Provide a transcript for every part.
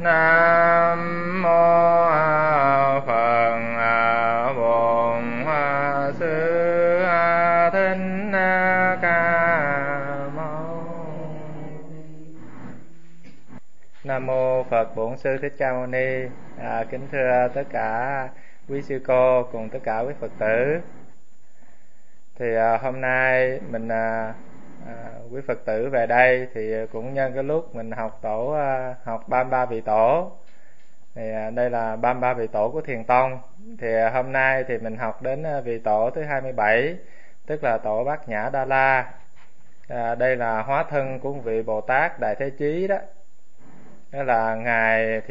Nam mô Phật Bổn Sư Thích Ca Mâu. Nam mô Phật Bổn Sư Thích Ca Mâu Ni. Kính thưa tất cả quý sư cô cùng tất cả quý Phật tử. Thì hôm nay mình quý Phật tử về đây thì cũng nhân cái lúc mình học 33 vị tổ. Thì đây là 33 vị tổ của Thiền Tông. Thì hôm nay thì mình học đến vị tổ thứ 27, tức là tổ Bát Nhã Đa La. Đây là hóa thân của một vị Bồ Tát Đại Thế Chí đó. Đó là ngài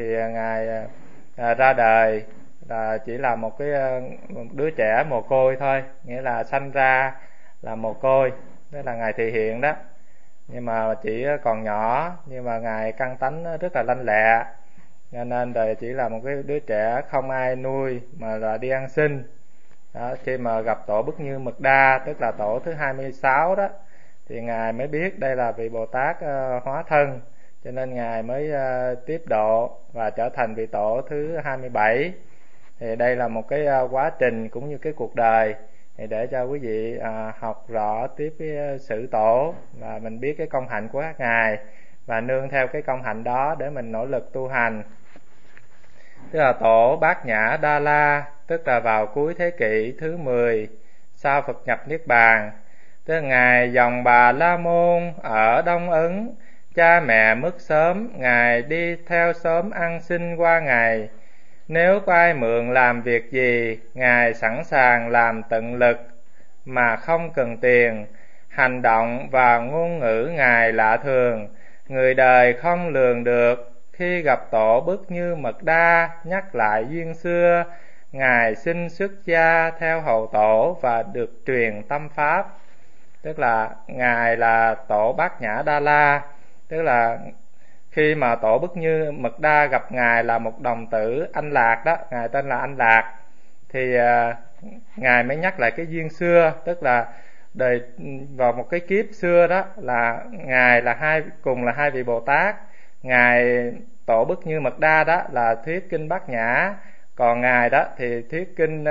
ra đời là chỉ là một đứa trẻ mồ côi thôi, nghĩa là sanh ra là mồ côi, đó là ngài thị hiện đó. Nhưng mà chỉ còn nhỏ, nhưng mà ngài căn tánh rất là lanh lẹ, cho nên đời chỉ là một cái đứa trẻ không ai nuôi mà là đi ăn xin đó. Khi mà gặp tổ Bức Như Mật Đa, tức là tổ thứ 26 đó, thì ngài mới biết đây là vị Bồ Tát hóa thân, cho nên ngài mới tiếp độ và trở thành vị tổ thứ 27. Thì đây là một cái quá trình cũng như cái cuộc đời, thì để cho quý vị học rõ tiếp cái sự tổ và mình biết cái công hạnh của các ngài, và nương theo cái công hạnh đó để mình nỗ lực tu hành. Tức là tổ Bát Nhã Đa La, tức là vào cuối thế kỷ thứ 10 sau Phật nhập Niết Bàn. Tức là ngài dòng Bà La Môn ở Đông Ấn, cha mẹ mất sớm, ngài đi theo sớm ăn xin qua ngày. Nếu có ai mượn làm việc gì, ngài sẵn sàng làm tận lực mà không cần tiền. Hành động và ngôn ngữ ngài lạ thường, người đời không lường được. Khi gặp tổ Bức Như Mật Đa, nhắc lại duyên xưa, ngài xin xuất gia theo hầu tổ và được truyền tâm pháp. Tức là ngài là tổ Bát Nhã Đa La. Tức là khi mà tổ Bức Như Mật Đa gặp ngài là một đồng tử Anh Lạc đó, ngài tên là Anh Lạc, thì ngài mới nhắc lại cái duyên xưa. Tức là đời vào một cái kiếp xưa đó là ngài là cùng là hai vị Bồ Tát. Ngài tổ Bức Như Mật Đa đó là thuyết kinh Bát Nhã, còn ngài đó thì thuyết kinh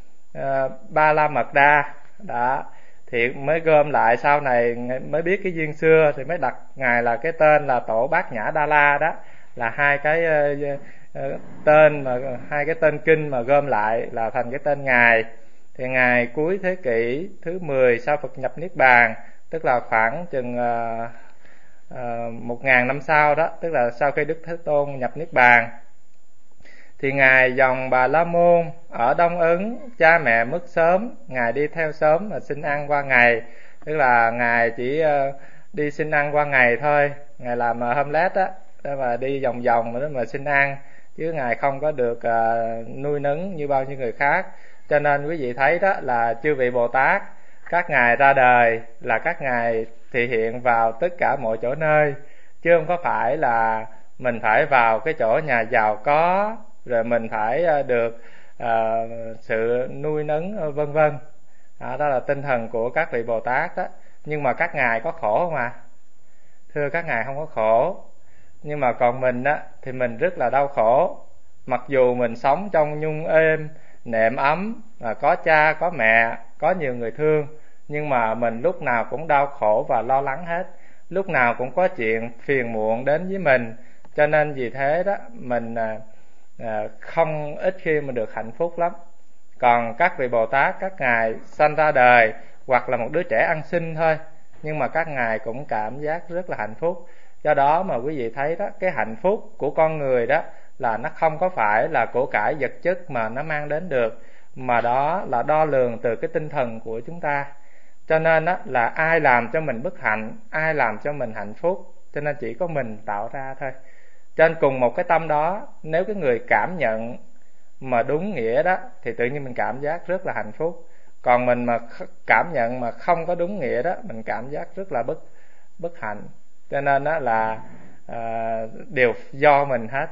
Ba La Mật Đa đó. Thì mới gom lại, sau này mới biết cái duyên xưa thì mới đặt ngài là cái tên là tổ Bát Nhã Đa La đó, là hai cái tên mà hai cái tên kinh mà gom lại là thành cái tên ngài. Thì ngài cuối thế kỷ thứ 10 sau Phật nhập Niết Bàn, tức là khoảng chừng 1000 năm sau đó, tức là sau khi Đức Thế Tôn nhập Niết Bàn, thì ngài dòng Bà La Môn ở Đông Ấn, cha mẹ mất sớm, ngài đi theo sớm mà xin ăn qua ngày. Tức là ngài chỉ đi xin ăn qua ngày thôi, ngài làm homeless đó, mà đi vòng vòng mà xin ăn, chứ ngài không có được nuôi nấng như bao nhiêu người khác. Cho nên quý vị thấy đó là chư vị Bồ Tát, các ngài ra đời là các ngài thị hiện vào tất cả mọi chỗ nơi, chứ không có phải là mình phải vào cái chỗ nhà giàu có rồi mình phải được sự nuôi nấng vân vân. Đó là tinh thần của các vị Bồ Tát đó. Nhưng mà các ngài có khổ không ạ? Thưa các ngài không có khổ. Nhưng mà còn mình á thì mình rất là đau khổ. Mặc dù mình sống trong nhung êm nệm ấm, có cha có mẹ, có nhiều người thương, nhưng mà mình lúc nào cũng đau khổ và lo lắng hết, lúc nào cũng có chuyện phiền muộn đến với mình. Cho nên vì thế đó mình không ít khi mà được hạnh phúc lắm. Còn các vị Bồ Tát, các ngài sanh ra đời hoặc là một đứa trẻ ăn xin thôi, nhưng mà các ngài cũng cảm giác rất là hạnh phúc. Do đó mà quý vị thấy đó, cái hạnh phúc của con người đó là nó không có phải là của cải vật chất mà nó mang đến được, mà đó là đo lường từ cái tinh thần của chúng ta. Cho nên đó là ai làm cho mình bất hạnh, ai làm cho mình hạnh phúc, cho nên chỉ có mình tạo ra thôi. Trên cùng một cái tâm đó, nếu cái người cảm nhận mà đúng nghĩa đó thì tự nhiên mình cảm giác rất là hạnh phúc. Còn mình mà cảm nhận mà không có đúng nghĩa đó, mình cảm giác rất là bất hạnh. Cho nên đó là đều do mình hết.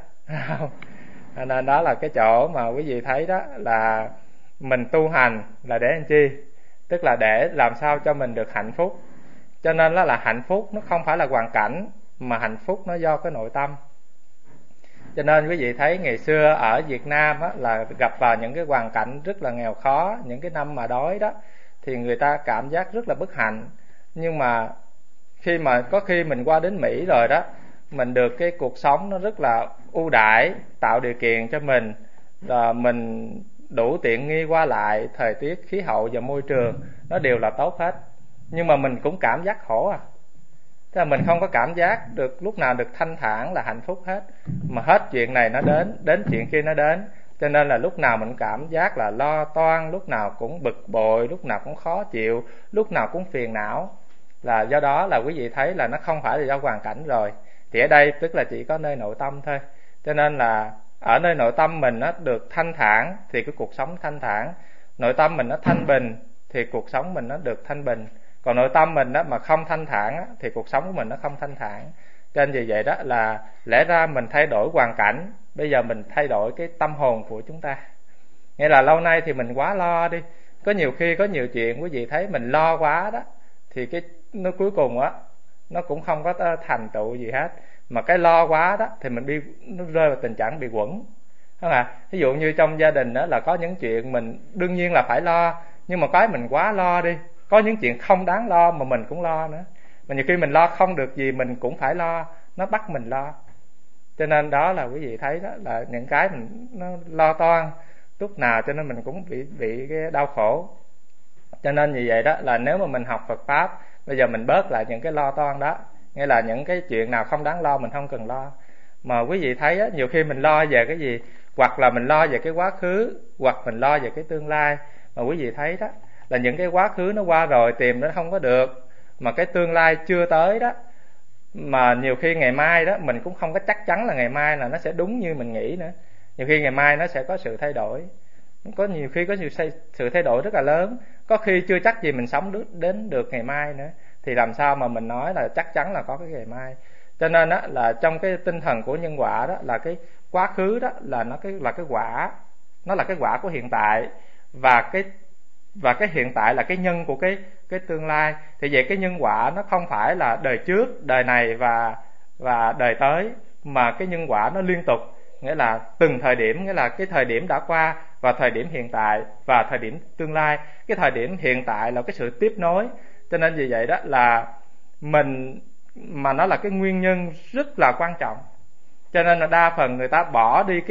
Nên đó là cái chỗ mà quý vị thấy đó là mình tu hành là để làm chi? Tức là để làm sao cho mình được hạnh phúc. Cho nên đó là hạnh phúc nó không phải là hoàn cảnh, mà hạnh phúc nó do cái nội tâm. Cho nên quý vị thấy ngày xưa ở Việt Nam á, là gặp vào những cái hoàn cảnh rất là nghèo khó, những cái năm mà đói đó, thì người ta cảm giác rất là bất hạnh. Nhưng mà có khi mình qua đến Mỹ rồi đó, mình được cái cuộc sống nó rất là ưu đãi, tạo điều kiện cho mình, là mình đủ tiện nghi qua lại, thời tiết, khí hậu và môi trường nó đều là tốt hết. Nhưng mà mình cũng cảm giác khổ à. Tức là mình không có cảm giác được lúc nào được thanh thản là hạnh phúc hết, mà hết chuyện này nó đến chuyện kia nó đến. Cho nên là lúc nào mình cảm giác là lo toan, lúc nào cũng bực bội, lúc nào cũng khó chịu, lúc nào cũng phiền não. Là do đó là quý vị thấy là nó không phải là do hoàn cảnh rồi. Thì ở đây tức là chỉ có nơi nội tâm thôi. Cho nên là ở nơi nội tâm mình nó được thanh thản thì cái cuộc sống thanh thản, nội tâm mình nó thanh bình thì cuộc sống mình nó được thanh bình. Còn nội tâm mình đó mà không thanh thản á, thì cuộc sống của mình nó không thanh thản. Cho nên vì vậy đó là lẽ ra mình thay đổi hoàn cảnh, bây giờ mình thay đổi cái tâm hồn của chúng ta. Nghĩa là lâu nay thì mình quá lo đi, có nhiều khi có nhiều chuyện quý vị thấy mình lo quá đó, thì cái nó cuối cùng á nó cũng không có thành tựu gì hết. Mà cái lo quá đó thì nó rơi vào tình trạng bị quẩn, không à? Ví dụ như trong gia đình đó là có những chuyện mình đương nhiên là phải lo, nhưng mà cái mình quá lo đi, có những chuyện không đáng lo mà mình cũng lo nữa. Mà nhiều khi mình lo không được gì mình cũng phải lo, nó bắt mình lo. Cho nên đó là quý vị thấy đó là những cái mình nó lo toan lúc nào, cho nên mình cũng bị cái đau khổ. Cho nên như vậy đó là nếu mà mình học Phật Pháp, bây giờ mình bớt lại những cái lo toan đó, nghĩa là những cái chuyện nào không đáng lo mình không cần lo. Mà quý vị thấy á, nhiều khi mình lo về cái gì, hoặc là mình lo về cái quá khứ, hoặc mình lo về cái tương lai. Mà quý vị thấy đó là những cái quá khứ nó qua rồi tìm nó không có được, mà cái tương lai chưa tới đó, mà nhiều khi ngày mai đó mình cũng không có chắc chắn là ngày mai là nó sẽ đúng như mình nghĩ nữa. Nhiều khi ngày mai nó sẽ có sự thay đổi, có nhiều khi có sự thay đổi rất là lớn, có khi chưa chắc gì mình sống đến được ngày mai nữa, thì làm sao mà mình nói là chắc chắn là có cái ngày mai. Cho nên đó là trong cái tinh thần của nhân quả đó là cái quá khứ đó là cái quả, nó là cái quả của hiện tại, và cái hiện tại là cái nhân của cái tương lai. Thì vậy cái nhân quả nó không phải là đời trước, đời này và đời tới, mà cái nhân quả nó liên tục, nghĩa là từng thời điểm, nghĩa là cái thời điểm đã qua và thời điểm hiện tại và thời điểm tương lai. Cái thời điểm hiện tại là cái sự tiếp nối. Cho nên vì vậy đó là mình, mà nó là cái nguyên nhân rất là quan trọng. Cho nên là đa phần người ta bỏ đi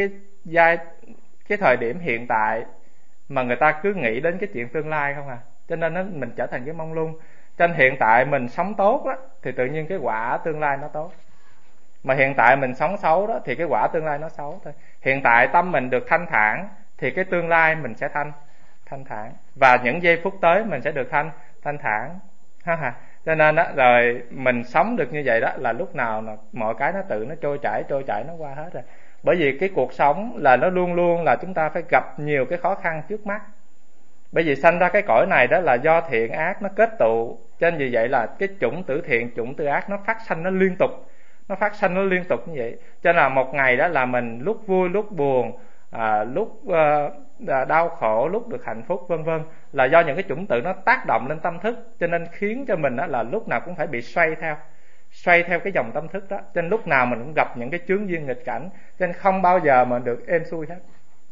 cái thời điểm hiện tại, mà người ta cứ nghĩ đến cái chuyện tương lai không à. Cho nên mình trở thành cái mông lung. Cho nên hiện tại mình sống tốt đó, thì tự nhiên cái quả tương lai nó tốt. Mà hiện tại mình sống xấu đó, thì cái quả tương lai nó xấu thôi. Hiện tại tâm mình được thanh thản, thì cái tương lai mình sẽ thanh thản, và những giây phút tới mình sẽ được thanh thản ha. Cho nên đó, rồi mình sống được như vậy đó, là lúc nào là mọi cái nó tự nó trôi chảy nó qua hết rồi. Bởi vì cái cuộc sống là nó luôn luôn là chúng ta phải gặp nhiều cái khó khăn trước mắt. Bởi vì sanh ra cái cõi này đó là do thiện ác nó kết tụ. Cho nên vì vậy là cái chủng tử thiện, chủng tử ác nó phát sanh nó liên tục, như vậy. Cho nên là một ngày đó là mình lúc vui lúc buồn, lúc đau khổ, lúc được hạnh phúc vân vân, là do những cái chủng tử nó tác động lên tâm thức. Cho nên khiến cho mình đó là lúc nào cũng phải bị xoay theo cái dòng tâm thức đó. Cho nên lúc nào mình cũng gặp những cái chướng duyên nghịch cảnh, cho nên không bao giờ mà được êm xuôi hết.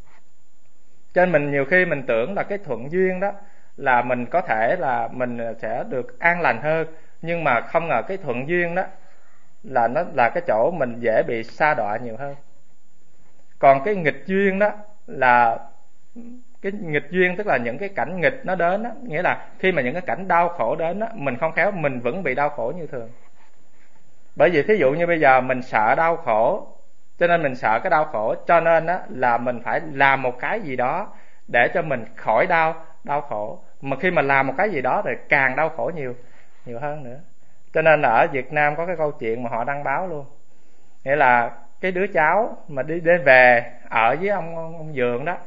Cho nên mình nhiều khi mình tưởng là cái thuận duyên đó là mình có thể là mình sẽ được an lành hơn, nhưng mà không ngờ cái thuận duyên đó là nó là cái chỗ mình dễ bị sa đọa nhiều hơn. Còn cái nghịch duyên đó là cái nghịch duyên, tức là những cái cảnh nghịch nó đến đó, nghĩa là khi mà những cái cảnh đau khổ đến đó, mình không khéo mình vẫn bị đau khổ như thường. Bởi vì thí dụ như bây giờ mình sợ đau khổ, cho nên mình sợ cái đau khổ, cho nên đó là mình phải làm một cái gì đó để cho mình khỏi đau khổ. Mà khi mà làm một cái gì đó thì càng đau khổ nhiều hơn nữa. Cho nên là ở Việt Nam có cái câu chuyện mà họ đăng báo luôn, nghĩa là cái đứa cháu mà đi về ở với ông Dượng đó,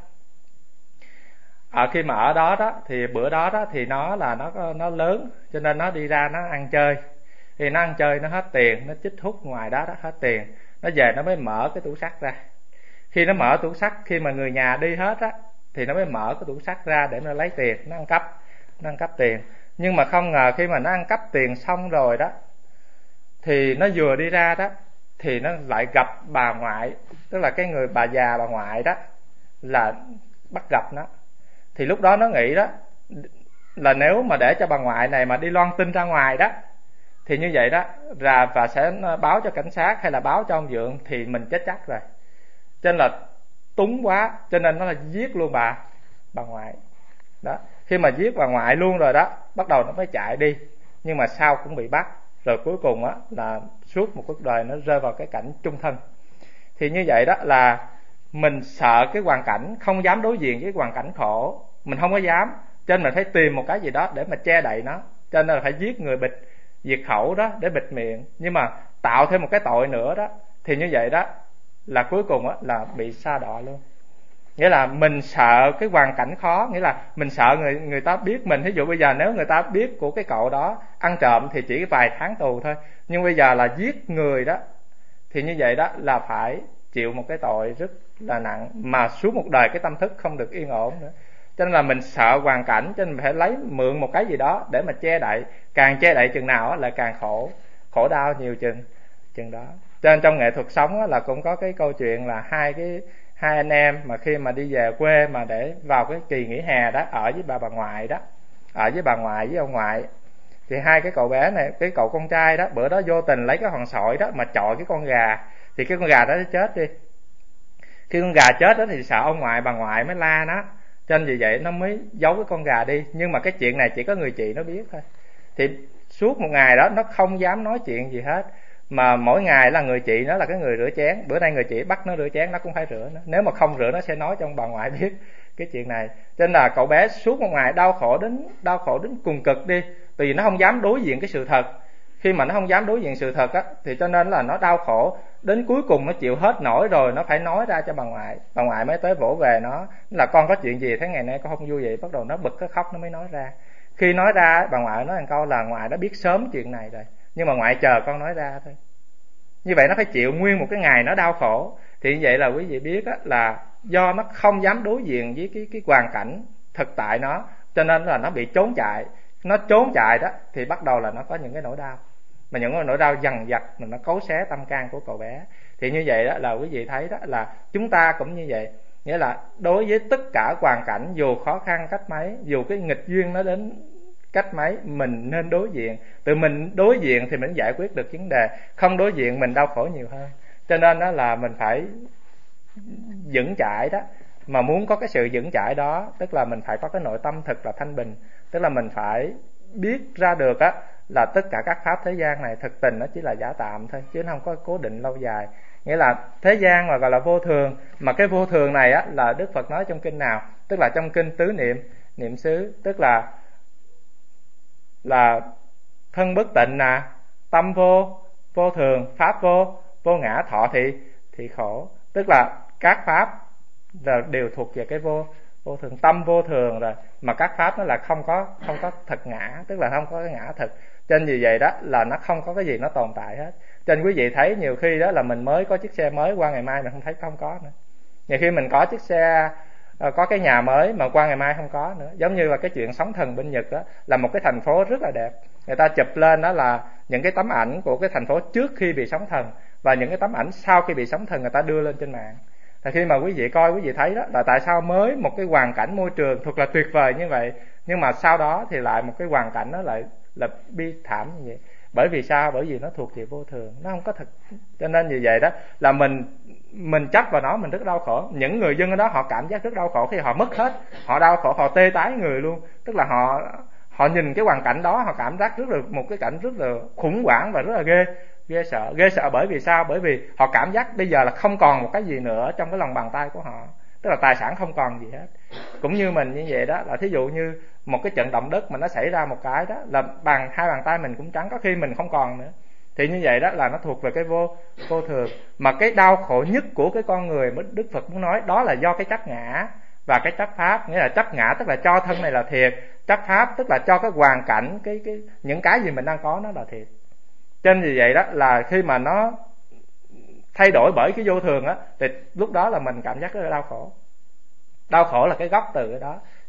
khi mà ở đó đó thì bữa đó đó thì nó lớn, cho nên nó đi ra nó ăn chơi. Thì nó ăn chơi nó hết tiền, nó chích hút ngoài đó hết tiền, nó về nó mới mở cái tủ sắt ra. Khi nó mở tủ sắt, khi mà người nhà đi hết á, thì nó mới mở cái tủ sắt ra để nó lấy tiền, nó ăn cắp tiền. Nhưng mà không ngờ khi mà nó ăn cắp tiền xong rồi đó, thì nó vừa đi ra đó thì nó lại gặp bà ngoại, tức là cái người bà già bà ngoại đó là bắt gặp nó. Thì lúc đó nó nghĩ đó là nếu mà để cho bà ngoại này mà đi loan tin ra ngoài đó thì như vậy đó và sẽ báo cho cảnh sát hay là báo cho ông Vượng thì mình chết chắc rồi. Cho nên là túng quá, cho nên nó là giết luôn bà ngoại đó. Khi mà giết bà ngoại luôn rồi đó, bắt đầu nó mới chạy đi, nhưng mà sau cũng bị bắt, rồi cuối cùng á là suốt một cuộc đời nó rơi vào cái cảnh chung thân. Thì như vậy đó là mình sợ cái hoàn cảnh, không dám đối diện với hoàn cảnh khổ, mình không có dám, cho nên mình phải tìm một cái gì đó để mà che đậy nó, cho nên là phải giết người bịt, diệt khẩu đó để bịt miệng, nhưng mà tạo thêm một cái tội nữa đó, thì như vậy đó là cuối cùng á là bị sa đọa luôn. Nghĩa là mình sợ cái hoàn cảnh khó, nghĩa là mình sợ người ta biết mình. Ví dụ bây giờ nếu người ta biết của cái cậu đó ăn trộm thì chỉ vài tháng tù thôi, nhưng bây giờ là giết người đó thì như vậy đó là phải chịu một cái tội rất là nặng, mà suốt một đời cái tâm thức không được yên ổn nữa. Cho nên là mình sợ hoàn cảnh, cho nên mình phải lấy mượn một cái gì đó để mà che đậy. Càng che đậy chừng nào là càng khổ đau nhiều chừng đó. Cho nên trong nghệ thuật sống là cũng có cái câu chuyện là hai anh em mà khi mà đi về quê mà để vào cái kỳ nghỉ hè đó, ở với bà ngoại đó, ở với bà ngoại với ông ngoại, thì hai cái cậu bé này, cái cậu con trai đó bữa đó vô tình lấy cái hòn sỏi đó mà chọi cái con gà, thì cái con gà đó nó chết đi. Khi con gà chết đó thì sợ ông ngoại bà ngoại mới la nó, cho nên vì vậy nó mới giấu cái con gà đi. Nhưng mà cái chuyện này chỉ có người chị nó biết thôi. Thì suốt một ngày đó nó không dám nói chuyện gì hết, mà mỗi ngày là người chị nó là cái người rửa chén. Bữa nay người chị bắt nó rửa chén, nó cũng phải rửa nó. Nếu mà không rửa nó sẽ nói cho ông bà ngoại biết cái chuyện này. Cho nên là cậu bé suốt một ngày đau khổ đến cùng cực đi, vì nó không dám đối diện cái sự thật. Khi mà nó không dám đối diện sự thật á, thì cho nên là nó đau khổ đến cuối cùng nó chịu hết nổi rồi, nó phải nói ra cho bà ngoại mới tới vỗ về nó là con có chuyện gì thế ngày nay con không vui vậy. Bắt đầu nó bực, nó khóc, nó mới nói ra. Khi nói ra bà ngoại nói một câu là ngoại đã biết sớm chuyện này rồi, nhưng mà ngoại chờ con nói ra thôi. Như vậy nó phải chịu nguyên một cái ngày nó đau khổ. Thì như vậy là quý vị biết á, là do nó không dám đối diện với cái hoàn cảnh thực tại nó, cho nên là nó bị trốn chạy. Nó trốn chạy đó thì bắt đầu là nó có những cái nỗi đau, mà những cái nỗi đau dằn vặt mà nó cấu xé tâm can của cậu bé. Thì như vậy đó là quý vị thấy đó là chúng ta cũng như vậy. Nghĩa là đối với tất cả hoàn cảnh, dù khó khăn cách mấy, dù cái nghịch duyên nó đến cách mấy, mình nên đối diện. Tự mình đối diện thì mình giải quyết được vấn đề, không đối diện mình đau khổ nhiều hơn. Cho nên đó là mình phải vững chãi đó. Mà muốn có cái sự vững chãi đó, tức là mình phải có cái nội tâm thật là thanh bình. Tức là mình phải biết ra được á là tất cả các pháp thế gian này thực tình nó chỉ là giả tạm thôi, chứ nó không có cố định lâu dài. Nghĩa là thế gian mà gọi là vô thường, mà cái vô thường này á là Đức Phật nói trong kinh nào? Tức là trong kinh Tứ Niệm xứ, tức là thân bất tịnh nè, tâm vô thường, pháp vô ngã, thọ thì khổ. Tức là các pháp là đều thuộc về cái vô thường, tâm vô thường rồi, mà các pháp nó là không có thật ngã, tức là không có cái ngã thực. Cho nên vì vậy đó là nó không có cái gì nó tồn tại hết. Cho nên quý vị thấy nhiều khi đó là mình mới có chiếc xe mới, qua ngày mai mình không thấy không có nữa. Nhiều khi mình có chiếc xe, có cái nhà mới mà qua ngày mai không có nữa. Giống như là cái chuyện sóng thần bên Nhật đó, là một cái thành phố rất là đẹp, người ta chụp lên đó là những cái tấm ảnh của cái thành phố trước khi bị sóng thần, và những cái tấm ảnh sau khi bị sóng thần người ta đưa lên trên mạng. Thì khi mà quý vị coi, quý vị thấy đó là tại sao mới một cái hoàn cảnh môi trường thật là tuyệt vời như vậy, nhưng mà sau đó thì lại một cái hoàn cảnh nó lại là bi thảm như vậy. Bởi vì sao? Bởi vì nó thuộc về vô thường, nó không có thật. Cho nên như vậy đó là mình chấp vào nó, mình rất đau khổ. Những người dân ở đó họ cảm giác rất đau khổ khi họ mất hết, họ đau khổ, họ tê tái người luôn. Tức là họ nhìn cái hoàn cảnh đó, họ cảm giác rất là một cái cảnh rất là khủng hoảng và rất là ghê sợ. Bởi vì sao? Bởi vì họ cảm giác bây giờ là không còn một cái gì nữa trong cái lòng bàn tay của họ, tức là tài sản không còn gì hết. Cũng như mình như vậy đó, là thí dụ như một cái trận động đất mà nó xảy ra một cái đó là hai bàn tay mình cũng trắng, có khi mình không còn nữa. Thì như vậy đó là nó thuộc về cái vô thường. Mà cái đau khổ nhất của cái con người mà Đức Phật muốn nói đó là do cái chấp ngã và cái chấp pháp. Nghĩa là chấp ngã tức là cho thân này là thiệt, chấp pháp tức là cho cái hoàn cảnh, những cái gì mình đang có nó là thiệt. Cho nên vì vậy đó là khi mà nó thay đổi bởi cái vô thường á, thì lúc đó là mình cảm giác rất là đau khổ. Đau khổ là cái gốc từ cái đó.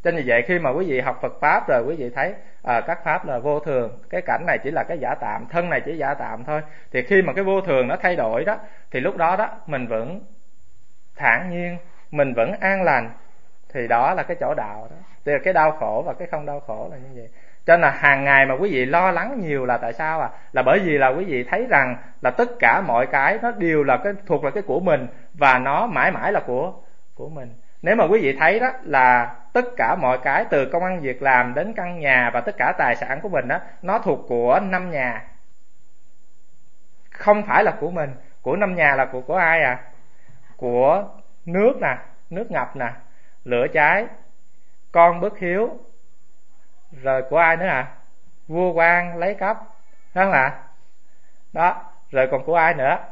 Cho nên vì vậy khi mà quý vị học Phật pháp rồi quý vị thấy các pháp là vô thường, cái cảnh này chỉ là cái giả tạm, thân này chỉ giả tạm thôi, thì khi mà cái vô thường nó thay đổi đó, thì lúc đó đó mình vẫn thản nhiên, mình vẫn an lành, thì đó là cái chỗ đạo đó. Tức là cái đau khổ và cái không đau khổ là như vậy. Cho nên là hàng ngày mà quý vị lo lắng nhiều là tại sao là bởi vì là quý vị thấy rằng là tất cả mọi cái nó đều là thuộc là cái của mình, và nó mãi mãi là của mình. Nếu mà quý vị thấy đó là tất cả mọi cái từ công ăn việc làm đến căn nhà và tất cả tài sản của mình đó, nó thuộc của năm nhà, không phải là của mình. Của năm nhà là của ai Của nước nè, nước ngập nè, lửa cháy, con bất hiếu, rồi của ai nữa vua quan lấy cắp, đúng không ạ? Đó, rồi còn của ai nữa?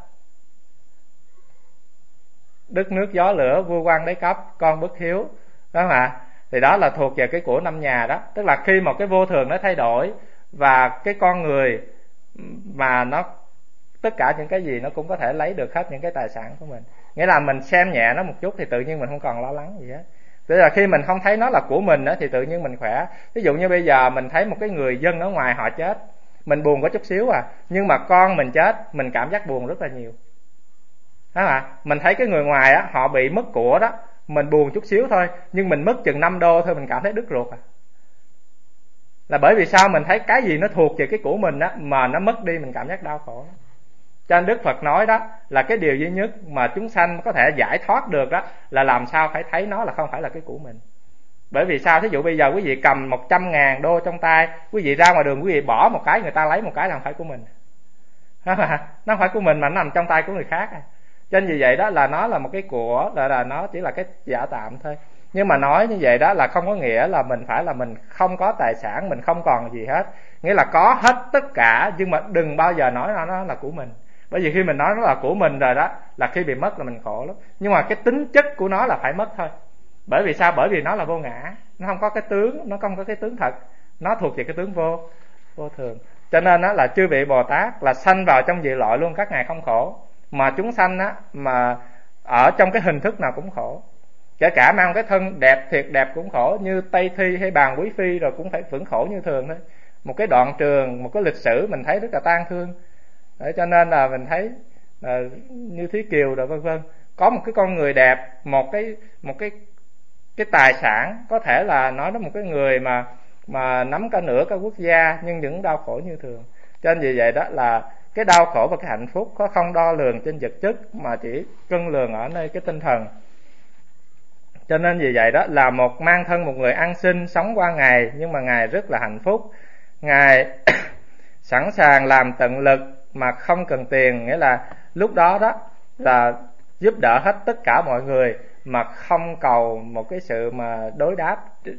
Đất nước gió lửa, vua quan lấy cắp, con bất hiếu, đúng không ạ? Thì đó là thuộc về cái của năm nhà đó. Tức là khi một cái vô thường nó thay đổi, và cái con người mà nó tất cả những cái gì nó cũng có thể lấy được hết những cái tài sản của mình. Nghĩa là mình xem nhẹ nó một chút thì tự nhiên mình không còn lo lắng gì hết. Tức là khi mình không thấy nó là của mình đó, thì tự nhiên mình khỏe. Ví dụ như bây giờ mình thấy một cái người dân ở ngoài họ chết, mình buồn có chút xíu nhưng mà con mình chết mình cảm giác buồn rất là nhiều. Đó mình thấy cái người ngoài họ bị mất của đó, mình buồn chút xíu thôi, nhưng mình mất chừng 5 đô thôi mình cảm thấy đứt ruột Là bởi vì sao? Mình thấy cái gì nó thuộc về cái của mình mà nó mất đi mình cảm giác đau khổ. Cho nên Đức Phật nói đó là cái điều duy nhất mà chúng sanh có thể giải thoát được đó là làm sao phải thấy nó là không phải là cái của mình. Bởi vì sao? Thí dụ bây giờ quý vị cầm 100.000 đô trong tay, quý vị ra ngoài đường quý vị bỏ một cái, người ta lấy một cái là không phải của mình. Nó không phải của mình mà nó nằm trong tay của người khác. Cho nên vì vậy đó là nó là một cái của, là nó chỉ là cái giả tạm thôi. Nhưng mà nói như vậy đó là không có nghĩa là mình phải là mình không có tài sản, mình không còn gì hết. Nghĩa là có hết tất cả, nhưng mà đừng bao giờ nói nó là của mình. Bởi vì khi mình nói nó là của mình rồi đó, là khi bị mất là mình khổ lắm. Nhưng mà cái tính chất của nó là phải mất thôi. Bởi vì sao? Bởi vì nó là vô ngã, nó không có cái tướng, nó không có cái tướng thật, nó thuộc về cái tướng vô thường. Cho nên đó là chư vị Bồ Tát là sanh vào trong dị loại luôn, các ngài không khổ. Mà chúng sanh mà ở trong cái hình thức nào cũng khổ. Kể cả mang cái thân đẹp thiệt đẹp cũng khổ, như Tây Thi hay Bàn Quý Phi rồi cũng phải vẫn khổ như thường thôi. Một cái đoạn trường, một cái lịch sử mình thấy rất là tang thương. Để cho nên là mình thấy như Thúy Kiều rồi vân vân, có một cái con người đẹp, một cái tài sản, có thể là nói đến một cái người mà nắm cả nửa cả quốc gia, nhưng vẫn đau khổ như thường. Cho nên vì vậy đó là cái đau khổ và cái hạnh phúc có không đo lường trên vật chất, mà chỉ cân lường ở nơi cái tinh thần. Cho nên vì vậy đó là mang thân một người ăn xin sống qua ngày, nhưng mà ngài rất là hạnh phúc. Ngài sẵn sàng làm tận lực mà không cần tiền, nghĩa là lúc đó đó là giúp đỡ hết tất cả mọi người mà không cầu một cái sự mà đối đáp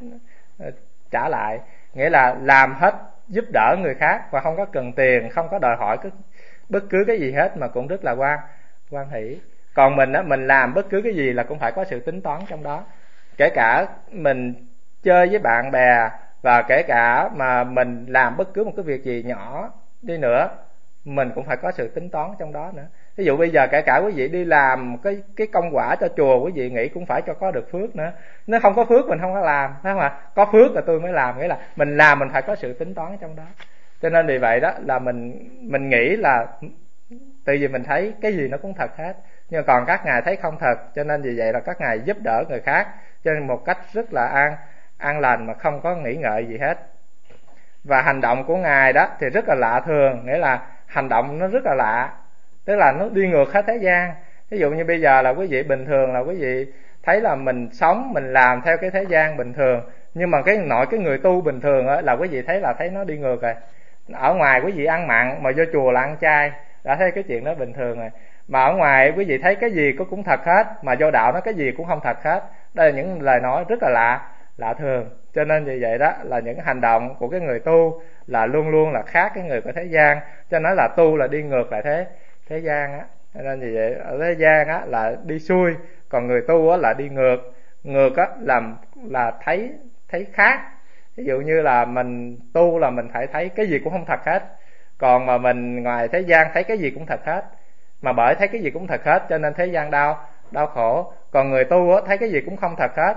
trả lại. Nghĩa là làm hết giúp đỡ người khác và không có cần tiền, không có đòi hỏi bất cứ cái gì hết, mà cũng rất là hoan hỷ. Còn mình làm bất cứ cái gì là cũng phải có sự tính toán trong đó. Kể cả mình chơi với bạn bè, và kể cả mà mình làm bất cứ một cái việc gì nhỏ đi nữa, mình cũng phải có sự tính toán trong đó nữa. Ví dụ bây giờ kể cả quý vị đi làm cái công quả cho chùa, quý vị nghĩ cũng phải cho có được phước nữa. Nếu không có phước mình không có làm, phải không ạ? Có phước là tôi mới làm, nghĩa là mình làm mình phải có sự tính toán trong đó. Cho nên vì vậy đó là mình nghĩ là tại vì mình thấy cái gì nó cũng thật hết, nhưng còn các ngài thấy không thật, cho nên vì vậy là các ngài giúp đỡ người khác cho nên một cách rất là an lành mà không có nghĩ ngợi gì hết. Và hành động của ngài đó thì rất là lạ thường, nghĩa là hành động nó rất là lạ, tức là nó đi ngược hết thế gian. Ví dụ như bây giờ là quý vị bình thường là quý vị thấy là mình sống, mình làm theo cái thế gian bình thường, nhưng mà cái người tu bình thường là quý vị thấy nó đi ngược rồi. Ở ngoài quý vị ăn mặn mà vô chùa là ăn chay, đã thấy cái chuyện đó bình thường rồi. Mà ở ngoài quý vị thấy cái gì cũng thật hết, mà vô đạo nó cái gì cũng không thật hết. Đây là những lời nói rất là lạ thường. Cho nên vì vậy đó là những hành động của cái người tu là luôn luôn là khác cái người của thế gian. Cho nên là tu là đi ngược lại thế gian á. Cho nên vì vậy ở thế gian á là đi xuôi, còn người tu á là đi ngược á là thấy khác. Ví dụ như là mình tu là mình phải thấy cái gì cũng không thật hết, còn mà mình ngoài thế gian thấy cái gì cũng thật hết. Mà bởi thấy cái gì cũng thật hết cho nên thế gian đau khổ. Còn người tu á thấy cái gì cũng không thật hết,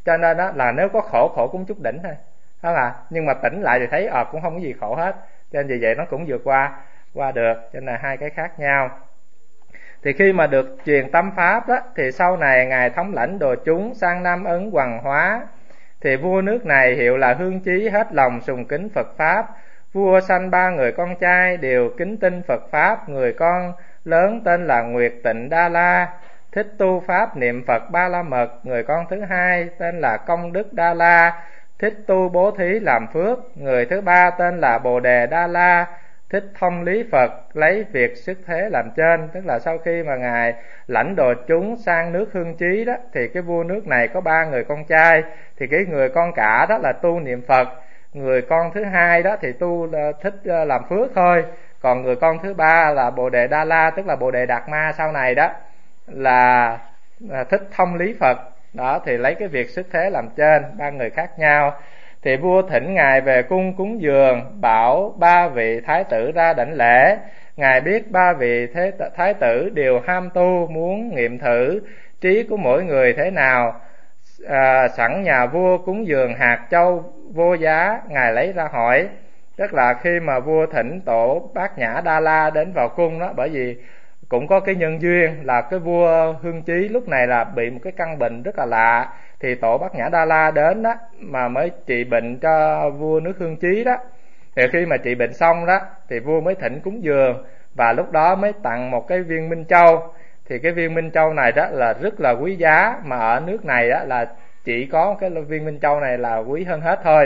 Cho nên đó là nếu có khổ cũng chút đỉnh thôi, không à, nhưng mà tỉnh lại thì thấy cũng không có gì khổ hết, cho nên vì vậy nó cũng vượt qua được, cho nên là hai cái khác nhau. Thì khi mà được truyền tâm pháp đó, thì sau này ngài thống lãnh đồ chúng sang Nam Ấn Hoằng Hóa. Thì vua nước này hiệu là Hương Chí, hết lòng sùng kính Phật pháp. Vua sanh 3 người con trai đều kính tin Phật pháp. Người con lớn tên là Nguyệt Tịnh Đa La, thích tu pháp niệm Phật Ba La Mật. Người con thứ hai tên là Công Đức Đa La, thích tu bố thí làm phước. Người thứ ba tên là Bồ Đề Đa La, thích thông lý Phật, lấy việc xuất thế làm trên. Tức là sau khi mà ngài lãnh đồ chúng sang nước Hương Chí đó, thì cái vua nước này có 3 người con trai. Thì cái người con cả đó là tu niệm Phật, người con thứ hai đó thì tu thích làm phước thôi. Còn người con thứ ba là Bồ Đề Đa La, tức là Bồ Đề Đạt Ma sau này đó, là thích thông lý Phật đó, thì lấy cái việc xuất thế làm trên. 3 người khác nhau. Thì vua thỉnh ngài về cung cúng dường, bảo 3 vị thái tử ra đảnh lễ. Ngài biết 3 vị thái tử đều ham tu, muốn nghiệm thử trí của mỗi người thế nào. Sẵn nhà vua cúng dường hạt châu vô giá, ngài lấy ra hỏi. Tức là khi mà vua thỉnh tổ Bát Nhã Đa La đến vào cung đó, bởi vì cũng có cái nhân duyên là cái vua Hương Chí lúc này là bị một cái căn bệnh rất là lạ. Thì tổ Bát Nhã Đa La đến đó mà mới trị bệnh cho vua nước Hương Chí đó. Thì khi mà trị bệnh xong đó thì vua mới thỉnh cúng dường, và lúc đó mới tặng một cái viên Minh Châu. Thì cái viên Minh Châu này đó là rất là quý giá, mà ở nước này đó là chỉ có cái viên Minh Châu này là quý hơn hết thôi.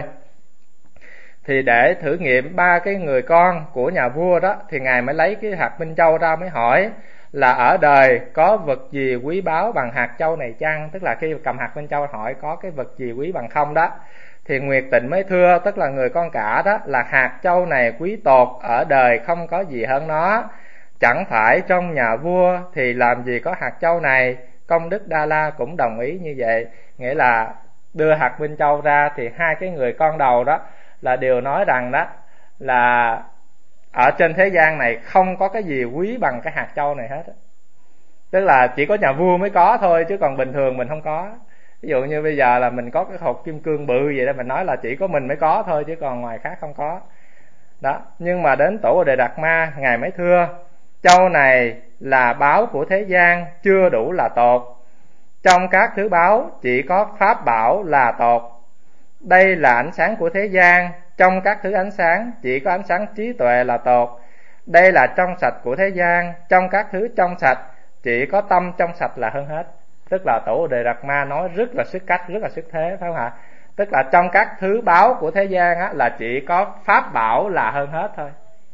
Thì để thử nghiệm 3 cái người con của nhà vua đó, thì ngài mới lấy cái hạt Minh Châu ra mới hỏi là ở đời có vật gì quý báu bằng hạt châu này chăng? Tức là khi cầm hạt Minh Châu hỏi có cái vật gì quý bằng không đó. Thì Nguyệt Tịnh mới thưa, tức là người con cả đó, là hạt châu này quý tột, ở đời không có gì hơn nó. Chẳng phải trong nhà vua thì làm gì có hạt châu này. Công Đức Đa La cũng đồng ý như vậy. Nghĩa là đưa hạt Minh Châu ra thì hai cái người con đầu đó là đều nói rằng đó là ở trên thế gian này không có cái gì quý bằng cái hạt châu này hết. Tức là chỉ có nhà vua mới có thôi, chứ còn bình thường mình không có. Ví dụ như bây giờ là mình có cái hộp kim cương bự vậy đó, mình nói là chỉ có mình mới có thôi, chứ còn ngoài khác không có đó. Nhưng mà đến tổ Bồ Đề Đạt Ma, ngài mới thưa, châu này là báu của thế gian, chưa đủ là tột. Trong các thứ báu chỉ có pháp bảo là tột. Đây là ánh sáng của thế gian, trong các thứ ánh sáng chỉ có ánh sáng trí tuệ là tột. Đây là trong sạch của thế gian, trong các thứ trong sạch chỉ có tâm trong sạch là hơn hết. Tức là tổ Bồ Đề Đạt Ma nói rất là sức cách, rất là sức thế, phải không ạ? Tức là trong các thứ báu của thế gian á, là chỉ có pháp bảo là hơn hết thôi.